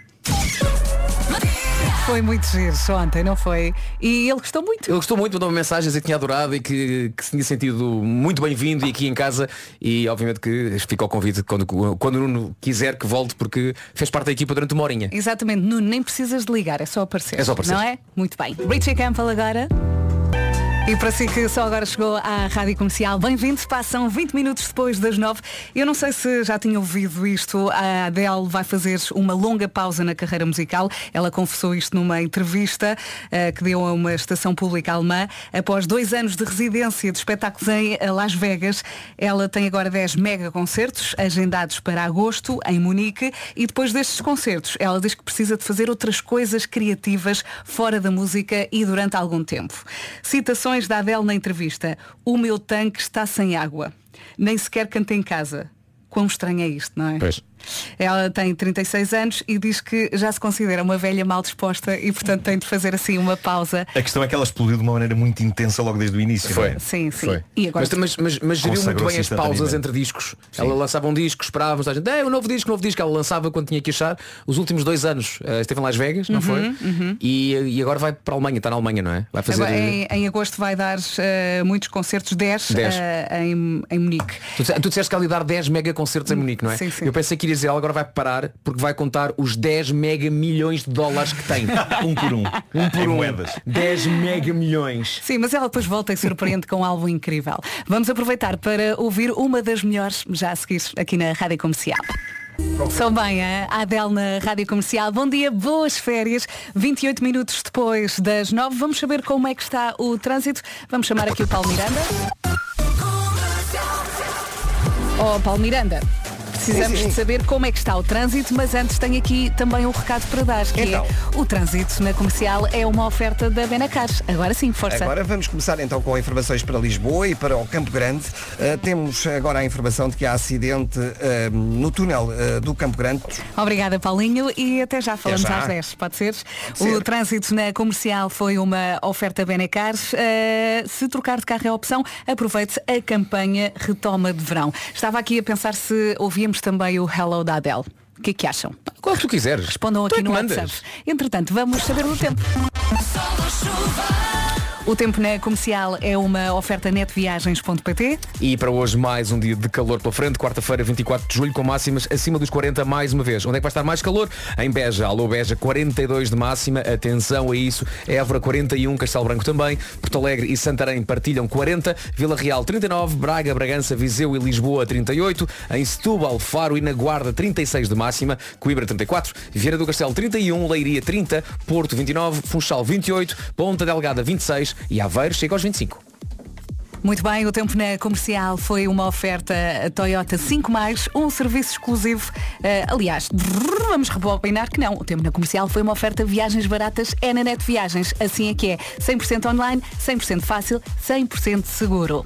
Foi muito giro ontem, não foi? E ele gostou muito. Ele gostou muito, mandou-me mensagens e que tinha adorado e que, que se tinha sentido muito bem-vindo e aqui em casa. E obviamente que fica ao convite quando, quando o Nuno quiser que volte, porque fez parte da equipa durante uma horinha. Exatamente, Nuno, nem precisas de ligar, é só aparecer. É só aparecer. Não é? Muito bem. Richie Campbell agora. E para si que só agora chegou à Rádio Comercial, bem-vindos, passam vinte minutos depois das nove. Eu não sei se já tinha ouvido isto, a Adele vai fazer uma longa pausa na carreira musical. Ela confessou isto numa entrevista uh, que deu a uma estação pública alemã. Após dois anos de residência de espetáculos em Las Vegas, ela tem agora dez mega concertos agendados para agosto em Munique, e depois destes concertos ela diz que precisa de fazer outras coisas criativas fora da música e durante algum tempo. Citações da Adele na entrevista: o meu tanque está sem água, nem sequer canto em casa. Quão estranho é isto, não é? Pois. Ela tem trinta e seis anos e diz que já se considera uma velha mal disposta e portanto tem de fazer assim uma pausa. A questão é que ela explodiu de uma maneira muito intensa logo desde o início. Foi. É? Sim, sim. Foi. E agora... Mas, mas, mas, mas geriu muito bem as pausas entre discos. Sim. Ela lançava um disco, esperava, a gente, é, um novo disco, um novo disco. Ela lançava quando tinha que achar. Os últimos dois anos uh, esteve em Las Vegas, não uhum, foi? Uhum. E, e agora vai para a Alemanha, está na Alemanha, não é? Vai fazer... Agora, em, em agosto vai dar uh, muitos concertos, dez, dez. Uh, em, em Munique. Tu, tu disseste que ela ia dar dez mega concertos em Munique, não é? Sim, sim. Eu pensei que iria dizer, ela agora vai parar porque vai contar os dez mega milhões de dólares que tem. Um por um. Um por em um. moedas. dez mega milhões. Sim, mas ela depois volta e surpreende com um álbum incrível. Vamos aproveitar para ouvir uma das melhores já a seguir aqui na Rádio Comercial. São bem, a Adele na Rádio Comercial. Bom dia, boas férias. vinte e oito minutos depois das nove. Vamos saber como é que está o trânsito. Vamos chamar aqui o Paulo Miranda. Oh, Paulo Miranda. Precisamos sim, sim. de saber como é que está o trânsito, mas antes tenho aqui também um recado para dar, que então. é o trânsito na Comercial é uma oferta da Benacar. Agora sim, força. Agora vamos começar então com informações para Lisboa e para o Campo Grande. Uh, temos agora a informação de que há acidente uh, no túnel uh, do Campo Grande. Obrigada, Paulinho, e até já falamos até já. às dez, pode ser? Ser. O trânsito na Comercial foi uma oferta Benacar. Uh, se trocar de carro é a opção, aproveite a campanha Retoma de Verão. Estava aqui a pensar se ouvíamos também o Hello da Adele. O que é que acham? Qual que tu quiseres. Respondam Tu aqui é que no mandas. WhatsApp. Entretanto, vamos saber do tempo. O tempo na Comercial é uma oferta net viagens ponto pt. E para hoje mais um dia de calor pela frente, quarta-feira, vinte e quatro de julho, com máximas acima dos quarenta mais uma vez. Onde é que vai estar mais calor? Em Beja, alô Beja, quarenta e dois de máxima, atenção a isso. Évora quarenta e um, Castelo Branco também, Porto Alegre e Santarém partilham quarenta, Vila Real trinta e nove, Braga, Bragança, Viseu e Lisboa trinta e oito, em Setúbal, Faro e na Guarda trinta e seis de máxima, Coimbra trinta e quatro, Vieira do Castelo trinta e um, Leiria trinta, Porto vinte e nove, Funchal vinte e oito, Ponta Delgada vinte e seis e Aveiro chega aos vinte e cinco. Muito bem, o tempo na Comercial foi uma oferta Toyota cinco mais, um serviço exclusivo. Uh, aliás, vamos rebobinar que não. O tempo na Comercial foi uma oferta viagens baratas, é na Net Viagens. Assim é que é. cem por cento online, cem por cento fácil, cem por cento seguro.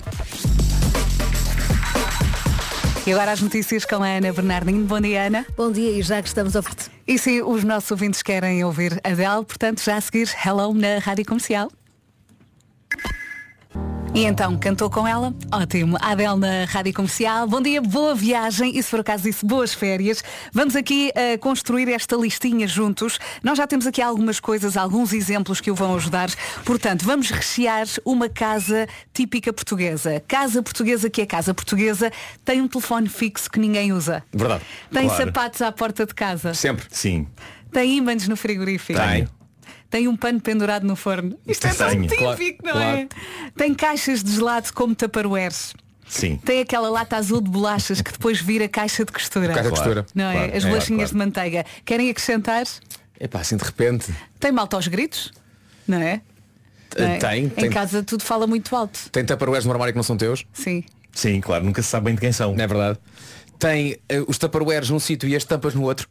E agora as notícias com a Ana Bernardino. Bom dia, Ana. Bom dia, e já que estamos a oferecer. E se os nossos ouvintes querem ouvir Adele, portanto, já a seguir, Hello na Rádio Comercial. E então, cantou com ela? Ótimo. Adele na Rádio Comercial. Bom dia, boa viagem e se for acaso disse boas férias. Vamos aqui uh, construir esta listinha juntos. Nós já temos aqui algumas coisas, alguns exemplos que o vão ajudar. Portanto, vamos rechear uma casa típica portuguesa. Casa portuguesa que é casa portuguesa, tem um telefone fixo que ninguém usa. Verdade. Tem Claro. sapatos à porta de casa. Sempre. Sim. Tem ímãs no frigorífico. Tenho. Tem um pano pendurado no forno. Isto é tão Tenho. típico, Claro, não é? claro. Tem caixas de gelado como tupperwares. Sim. Tem aquela lata azul de bolachas que depois vira caixa de costura. Caixa de costura. Não é? Claro. As É, bolachinhas claro. de manteiga. Querem acrescentar? Epá, assim de repente. Tem malta aos gritos? Não é? Não é? Tem, Em tem. casa tudo fala muito alto. Tem tupperwares no armário que não são teus? Sim. Sim, claro, nunca se sabe bem de quem são. É verdade. Tem uh, os tupperwares num sítio e as tampas no outro.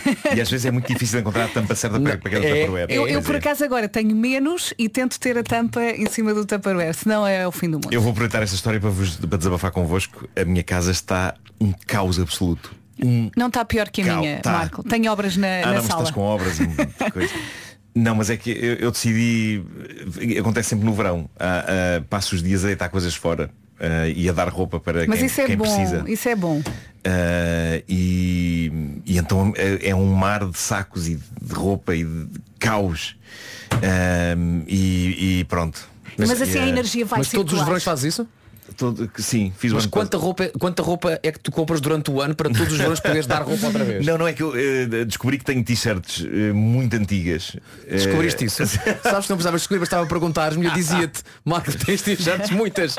E às vezes é muito difícil encontrar a tampa certa para, para cada É, Tupperware. Eu, eu Pois por é. acaso agora tenho menos e tento ter a tampa em cima do Tupperware, senão é o fim do mundo. Eu vou aproveitar esta história para, vos, para desabafar convosco. A minha casa está um caos absoluto. Um... Não está pior que a Cal- minha, tá. Marco. Tenho obras na, Ah, na não, mas sala. estás com obras e coisa. Não, mas é que eu, eu decidi. Acontece sempre no verão. Ah, ah, passo os dias a deitar coisas fora ah, e a dar roupa para Mas quem, isso é quem bom, precisa. isso é bom. Ah, e, e então é, é um mar de sacos e de roupa e de caos. Ah, e, e pronto. Mas, assim e, a ah, energia vai Mas todos os circular. verões fazes isso? Todo, sim, fiz Mas o ano quanta roupa, quanta roupa é que tu compras durante o ano para todos os verões poderes dar roupa outra vez? Não, não é que eu eh, descobri que tenho t-shirts eh, muito antigas. Eh, Descobriste isso? Sabes que não precisavas descobrir, bastava perguntar-me e eu dizia-te, Marco, tens t-shirts muitas.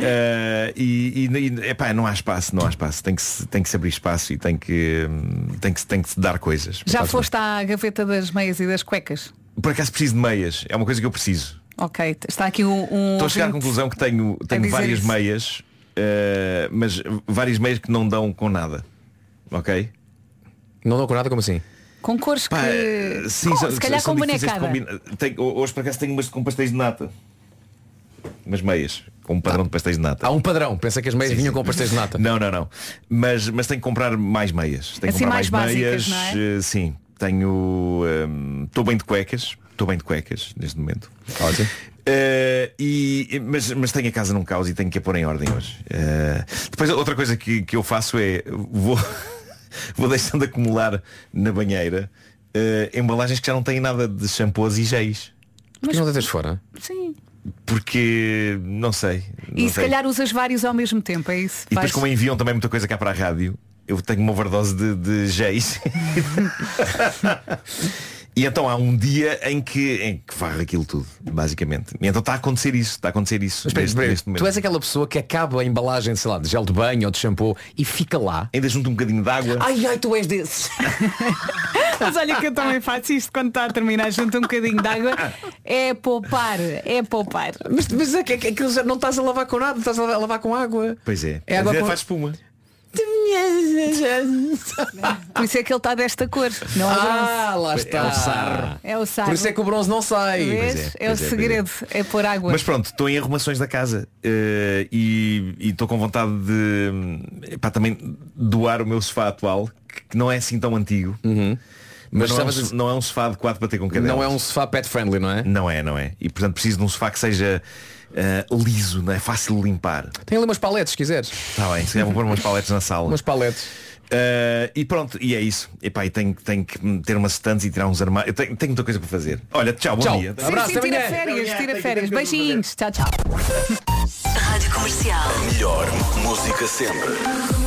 eh, e, e, e epá, não há espaço, não há espaço. Tem que se, tem que se abrir espaço e tem que, hum, tem que, tem que se dar coisas. Já foste à gaveta das meias e das cuecas? Por acaso preciso de meias, é uma coisa que eu preciso. Ok, está aqui um, um Estou a chegar à ouvinte conclusão que tenho, tenho dizer várias isso. meias, eh, mas várias meias que não dão com nada. Ok? Não dão com nada, como assim? com cores Pá, que... sim, Com- são- se calhar são com difíceis de bonecada. combinar. Tenho- hoje por acaso tenho umas com pastéis de nata. Umas meias, com um padrão de pastéis de nata. Há um padrão, pensa que as meias Sim, vinham sim. com pastéis de nata. Não, não, não. Mas, mas tenho que comprar mais meias. Tenho que Assim, comprar mais mais, básicas, meias. não é? eh, Sim. Tenho. Estou bem de cuecas. Estou bem de cuecas neste momento. Ótimo. Eh, e, mas, mas tenho a casa num caos e tenho que a pôr em ordem hoje. Eh, depois outra coisa que, que eu faço é vou, vou deixando acumular na banheira eh, embalagens que já não têm nada de shampoos e géis. Mas não deitas fora? Sim. Porque não sei. E não se sei. calhar usas vários ao mesmo tempo, é isso? E depois Vais- como enviam também muita coisa cá para a rádio, eu tenho uma overdose de, de géis. E então há um dia em que, em que varre aquilo tudo, basicamente. E então está a acontecer isso, está a acontecer isso. Mas espera, neste- espera, neste momento. tu és aquela pessoa que acaba a embalagem, sei lá, de gel de banho ou de shampoo e fica lá. Ainda junto um bocadinho de água. Ai, ai, tu és desses. Mas olha que eu também faço isto quando está a terminar junto um bocadinho de água. É poupar, é poupar. Mas, mas é que é que aquilo já não estás a lavar com nada, estás a lavar com água. Pois é. É água Até com- faz espuma. Por isso é que ele está desta cor. Não é Ah, bronze. lá está. É o sarro. É o sarro. Por isso é que o bronze não sai. Vês? Pois é, é, o pois é, segredo, é, pôr água. Mas pronto, estou em arrumações da casa eh, e e estou com vontade de epá, também doar o meu sofá atual, que- que não é assim tão antigo. Mas Mas não é, um, estavas a- so- não é um sofá adequado para ter com cadelas. Não é um sofá pet friendly, não é? Não é, não é. E portanto preciso de um sofá que seja eh, liso, não é fácil de limpar. Tem ali umas paletes, se quiseres. Está bem, se calhar vou pôr umas paletes na sala. Umas paletes. Eh, e pronto, e é isso. Epá, e tenho, tenho que ter umas estantes e tirar uns armários. Eu tenho, tenho muita coisa para fazer. Olha, tchau, bom Tchau. dia. Sim, Abraço, sim, até tira amanhã. férias, Até tira amanhã, férias. tenho coisa para Beijinhos. Tchau, tchau. Rádio Comercial. Melhor música sempre.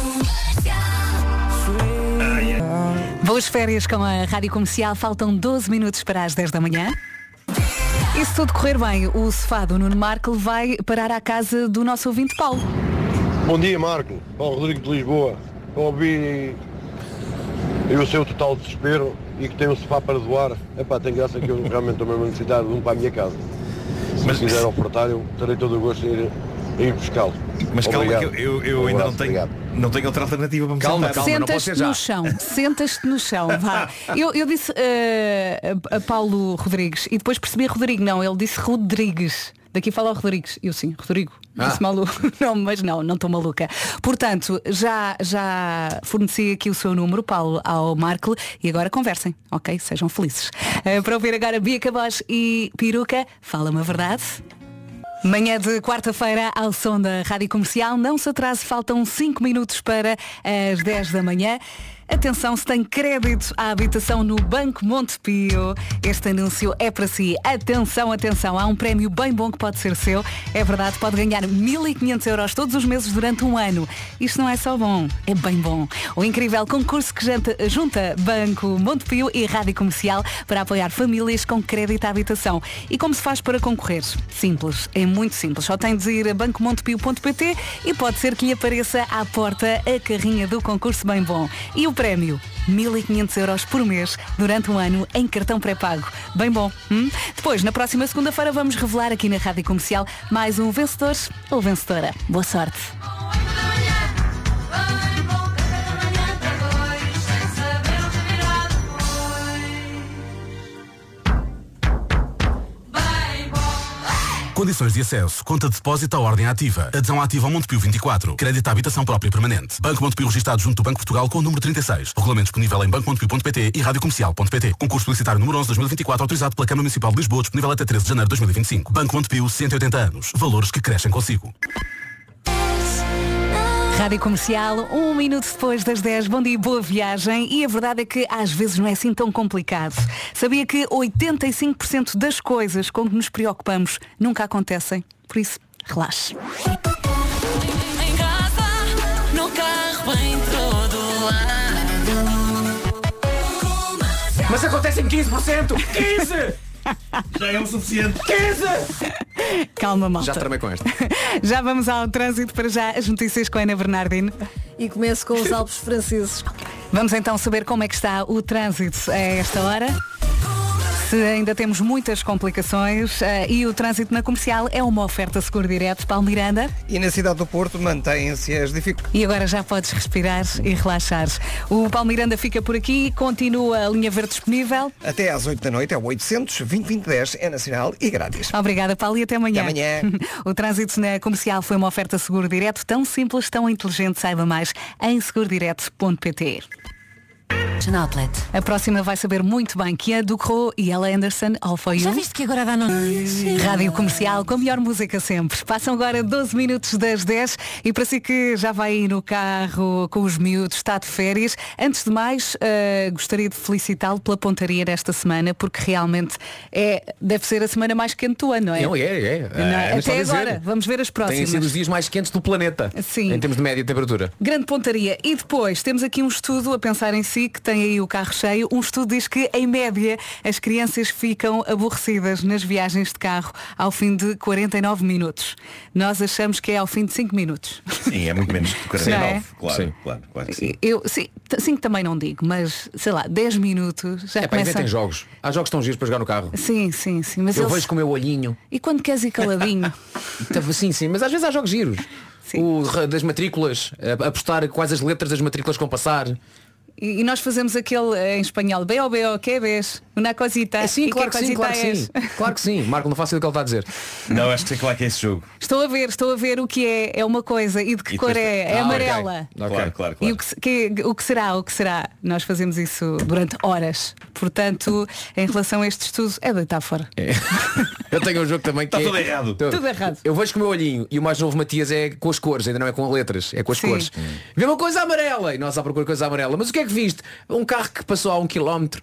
Boas férias com a Rádio Comercial. Faltam doze minutos para as dez da manhã. E se tudo correr bem, o sofá do Nuno Marco vai parar à casa do nosso ouvinte Paulo. Bom dia, Marco. Paulo Rodrigo de Lisboa. Ouvi eu o seu total desespero e que tem um sofá para doar. Epá, tem graça que eu realmente estou mesmo a necessitar de um para a minha casa. Se Mas- quiser ofertar, eu terei todo o gosto em ir, em ir buscá-lo. Mas calma, que Obrigado. eu, eu, eu Um ainda não abraço, tenho, obrigado. não tenho outra alternativa para me Calma, sentar. calma. não pode ser Sentas-te já. no chão, sentas-te no chão, vá. Eu, eu disse eh, a, a Paulo Rodrigues e depois percebi Rodrigo, não, ele disse Rodrigues. Daqui fala o Rodrigues. Eu sim, Rodrigo. Ah. Disse maluco. Não, mas não, não estou maluca. Portanto, já, já forneci aqui o seu número, Paulo, ao Marco, e agora conversem, ok? Sejam felizes. Eh, para ouvir agora Bia Cabos e Peruca, fala-me a verdade. Manhã de quarta-feira ao som da Rádio Comercial. Não se atrase, faltam cinco minutos para as dez da manhã. Atenção, se tem crédito à habitação no Banco Montepio, este anúncio é para si. Atenção, atenção, há um prémio bem bom que pode ser seu. É verdade, pode ganhar mil e quinhentos euros todos os meses durante um ano. Isto não é só bom, é bem bom. O incrível concurso que junta, junta Banco Montepio e Rádio Comercial para apoiar famílias com crédito à habitação. E como se faz para concorrer? Simples, é muito simples. Só tem de ir a banco montepio ponto pt e pode ser que lhe apareça à porta a carrinha do concurso bem bom. E o prémio, mil e quinhentos euros por mês durante um ano em cartão pré-pago. Bem bom. Hum? Depois, na próxima segunda-feira, vamos revelar aqui na Rádio Comercial mais um vencedor ou vencedora. Boa sorte. Condições de acesso. Conta de depósito à ordem ativa. Adesão ativa ao Montepio vinte e quatro. Crédito à habitação própria permanente. Banco Montepio registado junto do Banco Portugal com o número trinta e seis. Regulamento disponível em banco montepio ponto pt e rádio comercial ponto pt. Concurso publicitário número onze de dois mil e vinte e quatro autorizado pela Câmara Municipal de Lisboa, disponível até treze de janeiro de dois mil e vinte e cinco. Banco Montepio, cento e oitenta anos. Valores que crescem consigo. Rádio Comercial, um minuto depois das dez, bom dia, boa viagem. E a verdade é que às vezes não é assim tão complicado. Sabia que oitenta e cinco por cento das coisas com que nos preocupamos nunca acontecem? Por isso, relaxe. Em casa, no carro, em todo lado. Mas acontece em quinze por cento! quinze! Já é o suficiente. quinze! Calma, malta. Já tramei com esta. Já vamos ao trânsito, para já as notícias com a Ana Bernardino. E começo com os Alpes franceses. Vamos então saber como é que está o trânsito a esta hora. Se ainda temos muitas complicações uh, e o trânsito na Comercial é uma oferta Seguro Direto. Paulo Miranda. E na cidade do Porto mantêm-se as dificuldades. E agora já podes respirar e relaxar. O Paulo Miranda fica por aqui, continua a linha verde disponível. Até às oito da noite é o oitocentos, vinte, vinte, dez, é nacional e grátis. Obrigada, Paulo, e até amanhã. Até amanhã. O trânsito na Comercial foi uma oferta Seguro Direto, tão simples, tão inteligente. Saiba mais em seguro direto ponto pt. A próxima vai saber muito bem que é do Crow e Ella Anderson, All For You. Já viste que agora dá no... Rádio Comercial com a melhor música sempre. Passam agora doze minutos das dez e para si que já vai ir no carro com os miúdos, está de férias. Antes de mais, uh, gostaria de felicitá-lo pela pontaria desta semana, porque realmente é, deve ser a semana mais quente do ano, não é? Não, é, é. Não, é até agora, vamos ver as próximas. Têm sido os dias mais quentes do planeta. Sim. Em termos de média temperatura. Grande pontaria. E depois temos aqui um estudo a pensar em si, que tem aí o carro cheio. Um estudo diz que, em média, as crianças ficam aborrecidas nas viagens de carro ao fim de quarenta e nove minutos. Nós achamos que é ao fim de cinco minutos. Sim, é muito menos que quarenta e nove. É? Claro, sim. claro, claro que sim. Eu, sim, cinco também não digo, mas, sei lá, dez minutos já é para começa... tem jogos. Há jogos tão giros para jogar no carro. Sim, sim, sim. Mas eu eles... vejo com o meu olhinho. E quando queres ir caladinho? Sim, sim, mas às vezes há jogos giros. Sim. O das matrículas, apostar quais as letras das matrículas que vão passar. E, e nós fazemos aquele em espanhol, B O B O, que é uma cosita. É sim, e claro que, que sim, claro que és? sim. Claro que sim. Marco, não faço ideia do que ele está a dizer. Não, acho que sei claro que é esse jogo. Estou a ver, estou a ver o que é, é uma coisa e de que E cor depois- é, é Ah, amarela. ok. Ok. Claro, claro, E claro. o que, se- que- o que será, o que será? Nós fazemos isso durante horas. Portanto, em relação a este estudo, é deitar fora. É. Eu tenho um jogo também que Está é... tudo errado. Então, Tudo errado. Eu vejo com o meu olhinho e o mais novo Matias é com as cores, ainda não é com letras, é com as Sim. cores. Vê uma coisa amarela e nós à procura coisa amarela. Mas o que é que viste? Um carro que passou a um quilómetro.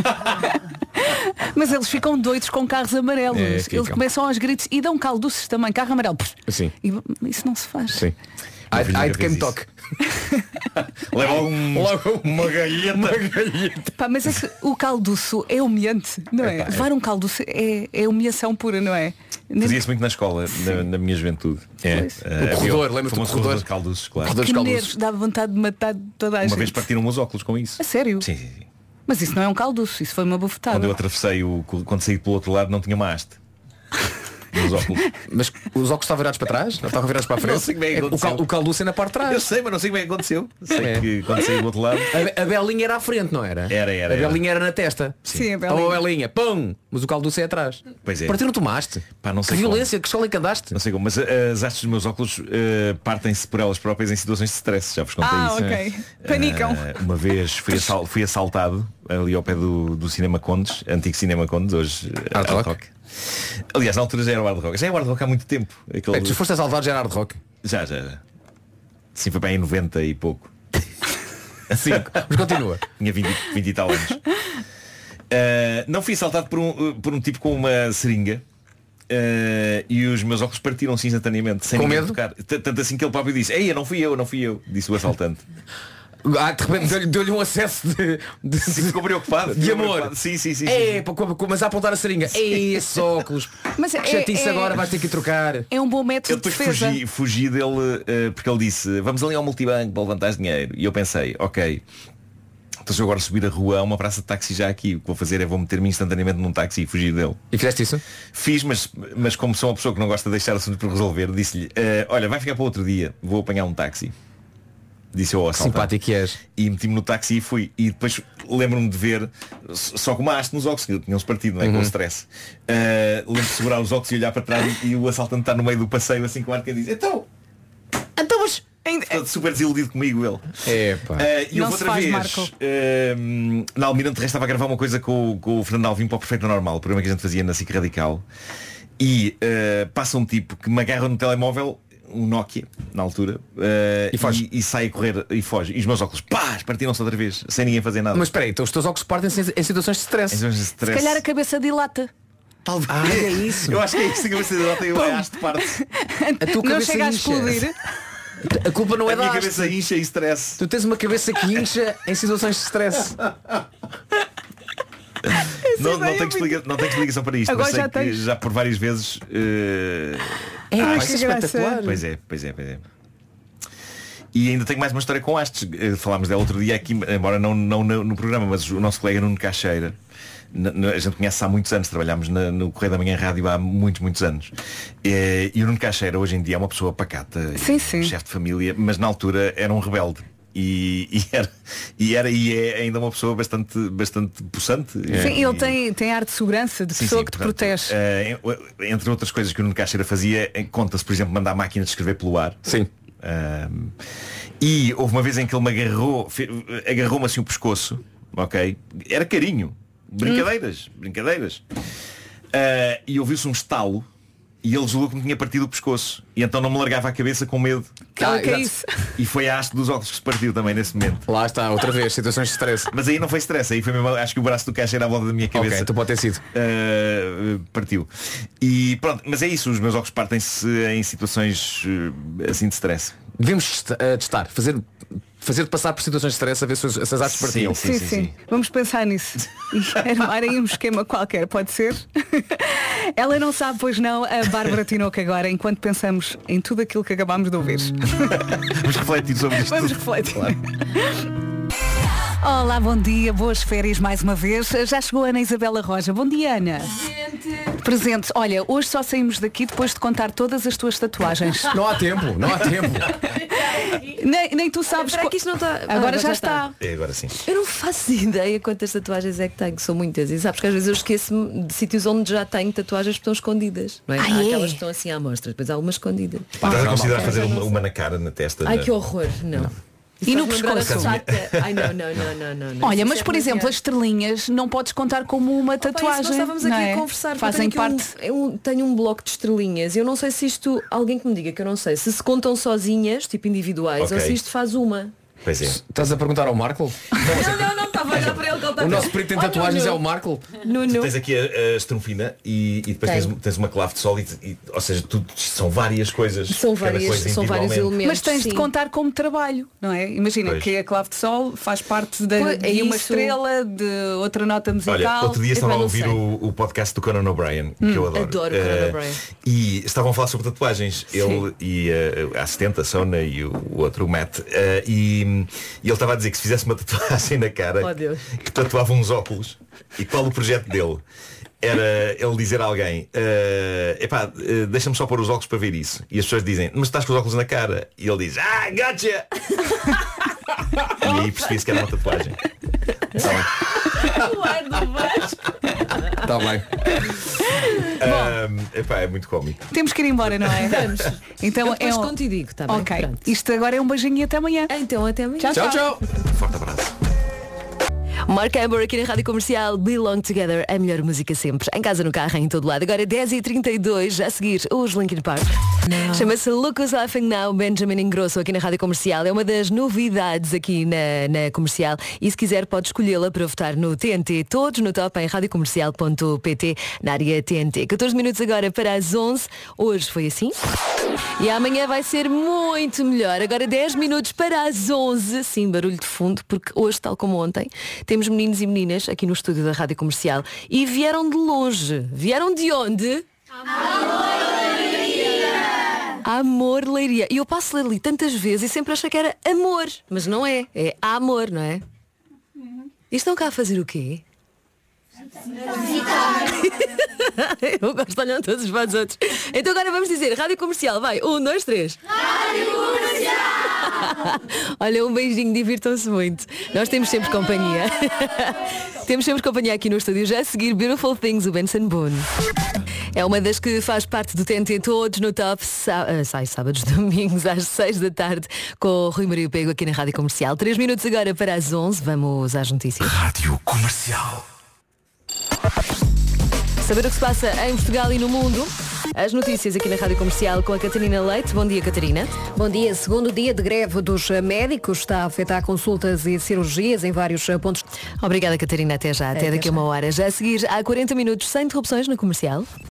Mas eles ficam doidos com carros amarelos. É, Eles ficam. começam aos gritos e dão calduces também, carro amarelo. Sim. E isso não se faz. Sim. Ai, filho ai nunca de quem me fez toque. Leva um, Logo uma galheta. uma galheta. Pá, mas é que o calduço é humilhante, não é? Epá, é. Levar um calduço é, é humilhação pura, não é? Nem- Fazia-se muito na escola, na, na minha juventude. É. Pois. Eh, O havia corredor, lembras-te do famoso corredor? de calduços, claro. Corredor dos Que calduços. nervos, dá vontade de matar toda a Uma gente. vez partiram os óculos com isso. A sério? Sim, sim, sim. Mas isso não é um calduço, isso foi uma bufetada. Quando eu atravessei o. Quando saí pelo outro lado não tinha uma haste. Nos óculos. Mas os óculos estavam virados para trás? Não estavam virados para a frente? Não sei como é que É, o, aconteceu. cal, o calduço é na parte de Eu trás. sei, mas não sei como é que aconteceu. Sei É. que quando saí do outro lado. A, a belinha era à frente, não era? Era, era, A era. belinha era na testa. Sim, a Estava belinha. a belinha, pum! Mas o calduço é atrás. Pois é. Partiram tomaste. Pá, não Que sei como. violência, que escola é que andaste? Não sei como, mas uh, as hastes dos meus óculos uh, partem-se por elas próprias em situações de stress. Já vos contei Ah, isso. ok. Panicam. Uh, uma vez fui, assal- fui assaltado ali ao pé do, do Cinema Condes, antigo Cinema Condes, hoje Hard Rock. rock. Aliás, na altura já era o Hard Rock. Já é o Hard Rock há muito tempo. Aquele... Bem, se foste a Alvar já era Hard Rock. Já, já, já. Sim, foi bem em noventa e pouco. Sim, mas continua. Tinha vinte, vinte e tal anos. Uh, não fui assaltado por um, por um tipo com uma seringa. Uh, e os meus óculos partiram-se instantaneamente, sem com ninguém medo? tocar. Tanto assim que ele próprio disse: ei, não fui eu, não fui eu, disse o assaltante. Ah, de repente deu-lhe, deu-lhe um acesso de, de, sim, ficou preocupado. De ficou amor. Preocupado. Sim, sim, sim. É, mas a apontar a seringa. Ei, esses óculos. Mas é, chatice é, agora, vais ter que trocar. É um bom método eu depois de defesa. fugi, fugi dele uh, porque ele disse: vamos ali ao multibanco para levantar dinheiro. E eu pensei: ok, então se eu agora subir a rua há uma praça de táxi já aqui, o que vou fazer é vou meter-me instantaneamente num táxi e fugir dele. E fizeste isso? Fiz, mas, mas como sou uma pessoa que não gosta de deixar assuntos por resolver, disse-lhe: uh, olha, vai ficar para outro dia, vou apanhar um táxi. Disse eu ao assaltante. Simpático que és. E meti-me no táxi e fui. E depois lembro-me de ver, só com uma haste nos óculos, que tinham-se partido, não é? Uhum. Com o stress. Uh, lembro-me de segurar os óculos e olhar para trás e, e o assaltante está no meio do passeio assim com o ar que diz: então, então mas Portanto, super desiludido comigo ele. É, pá. Uh, e houve outra vez uh, na Almirante Terrestre estava a gravar uma coisa com, com o Fernando Alvim para o Perfeito Normal, o programa que a gente fazia na S I C Radical. E uh, passa um tipo que me agarra no telemóvel, um Nokia na altura, uh, e, foge. e, e sai a correr e foge. E os meus óculos, pá, partiram-se outra vez, sem ninguém fazer nada. Mas espera aí, então os teus óculos partem-se em situações de stress. Em situações de stress. Se calhar a cabeça dilata. Talvez. Ah, é isso. Eu acho que é isso, a cabeça dilata e eu acho de parte. A tua não cabeça chega a incha. explodir. A culpa não é a da minha haste. cabeça incha e stress. Tu tens uma cabeça que incha em situações de stress. Não, não, tenho explica, não tenho explicação para isto, Agora mas sei já que tens. já por várias vezes uh... É, ah, isso é espetacular. Pois é, pois é, pois é. E ainda tenho mais uma história com hastes. Uh, falámos dela outro dia aqui, embora não, não no, no programa, mas o nosso colega Nuno Caixeira, n- n- a gente conhece há muitos anos, trabalhámos na, no Correio da Manhã Rádio há muitos, muitos anos. E, e o Nuno Caixeira hoje em dia é uma pessoa pacata, sim, sim. chefe de família, mas na altura era um rebelde. E, e, era, e era e é ainda uma pessoa bastante, bastante possante. Sim, e, ele tem, tem ar de segurança, de sim, pessoa sim, que te portanto, protege. uh, entre outras coisas que o Nuno Caixeira fazia, conta-se, por exemplo, mandar a máquina de escrever pelo ar. Sim. Uh, e houve uma vez em que ele me agarrou, fe- agarrou-me assim o pescoço, ok? Era carinho. Brincadeiras, hum. brincadeiras. Uh, e ouviu-se um estalo. E ele julgou que me tinha partido o pescoço. E então não me largava a cabeça com medo. Ah, que é isso? E foi a haste dos óculos que se partiu também nesse momento. Lá está, outra vez, situações de stress. Mas aí não foi stress, aí foi mesmo, acho que o braço do caixa era à volta da minha cabeça. Ok, tu pode ter sido. Uh, partiu. E pronto, mas é isso, os meus óculos partem-se em situações uh, assim de stress. Devemos uh, testar, fazer, fazer passar por situações de stress a ver se, os- se as artes partiam. Sim, Sim, sim. Vamos pensar nisso. E armar aí um esquema qualquer, pode ser? Ela não sabe, pois não, a Bárbara Tinoco agora, enquanto pensamos em tudo aquilo que acabámos de ouvir. Vamos refletir sobre isto. Vamos refletir. Olá, bom dia, boas férias mais uma vez. Já chegou a Ana Isabela Roja. Bom dia, Ana. Presente. Olha, hoje só saímos daqui depois de contar todas as tuas tatuagens. Não há tempo, não há tempo. nem, nem tu sabes. Espera que isto não está. Agora, Ah, agora já já está. É agora sim. Eu não faço ideia quantas tatuagens é que tenho, são muitas. E sabes que às vezes eu esqueço-me de sítios onde já tenho tatuagens que estão escondidas. Não é? Ah, Há é? aquelas que estão assim à mostra, depois há algumas escondidas. Estás a considerar ok. fazer uma, uma na cara, na testa? Ai na... que horror, não. Isso E no faz-me lembrar a pescoço? chata. Ai não, não, não, não, não, não. Olha, Isso mas é por exemplo, as demasiado. estrelinhas não podes contar como uma Opa, isso tatuagem. nós estávamos não aqui é? a conversar, porque Fazem eu tenho parte. aqui um, eu tenho um bloco de estrelinhas e eu não sei se isto, alguém que me diga que eu não sei, se se contam sozinhas, tipo individuais, Ok. ou se isto faz uma. Pois é. Estás a perguntar ao Marco? Não, não, não, estava a olhar para ele que ele está O nosso perito em tatuagens é o Marco? Nuno. Tens aqui a, a estrunfina e, e depois Tenho. tens, tens uma clave de sol e, e- ou seja, tudo, são várias coisas. São cada várias- coisa são vários individualmente. elementos. Mas tens sim. de contar como trabalho, não é? Imagina Pois. que a clave de sol faz parte da, Pois, é de uma isso. estrela, de outra nota musical. Olha, outro dia Eu estava a não ouvir sei. o, o podcast do Conan O'Brien, que eu adoro. adoro o Conan Eh, O'Brien. E estavam a falar sobre tatuagens. Ele e eh, a assistente, a Sona, e o, o outro, o Matt. Eh, e, e ele estava a dizer que se fizesse uma tatuagem na cara, Oh, Deus. que tatuava uns óculos. E qual o projeto dele? Era ele dizer a alguém, eh, epá, eh, deixa-me só pôr os óculos para ver isso. E as pessoas dizem, mas estás com os óculos na cara. E ele diz, ah, gotcha! E aí percebi-se que era uma tatuagem. Está bem. Está bem. Ahm, epá, é muito cómico. Temos que ir embora, não é? Vamos. Então Eu depois é um... conto e digo, tá bem? Ok. Pronto. Isto agora é um beijinho e até amanhã. Então até amanhã. Tchau, Tchau, tchau. Forte abraço. Mark Amber aqui na Rádio Comercial, Belong Together, a melhor música sempre. Em casa, no carro, em todo lado. Agora dez e trinta e dois, a seguir os Linkin Park. Chama-se Look Who's Laughing Now, Benjamin Ingrosso aqui na Rádio Comercial. É uma das novidades aqui na, na Comercial. E se quiser pode escolhê-la para votar no T N T. Todos no top em radiocomercial ponto pt, na área T N T. catorze minutos agora para as onze. Hoje foi assim. E amanhã vai ser muito melhor. Agora dez minutos para as onze. Sim, barulho de fundo, porque hoje, tal como ontem, temos meninos e meninas aqui no estúdio da Rádio Comercial. E vieram de longe. Vieram de onde? Amor Leiria. E eu passo a ler ali tantas vezes e sempre achei que era amor. Mas não é. É amor, não é? E estão cá a fazer o quê? Eu gosto de olhar todos para os outros. Então agora vamos dizer Rádio Comercial. Vai, um, dois, três. Rádio Comercial. Olha, um beijinho, divirtam-se muito. Nós temos sempre companhia. Temos sempre companhia aqui no estúdio. Já a seguir Beautiful Things, o Benson Boone. É uma das que faz parte do T N T Todos no Top. Sa- sai sábados, domingos às seis da tarde com o Rui Maria Pego aqui na Rádio Comercial. Três minutos agora para as onze. Vamos às notícias. Rádio Comercial. Saber o que se passa em Portugal e no mundo. As notícias aqui na Rádio Comercial com a Catarina Leite. Bom dia, Catarina. Bom dia. Segundo dia de greve dos médicos, está a afetar consultas e cirurgias em vários pontos. Obrigada, Catarina. Até já. Até, Até daqui a uma hora. Já a seguir, há quarenta minutos sem interrupções na Comercial.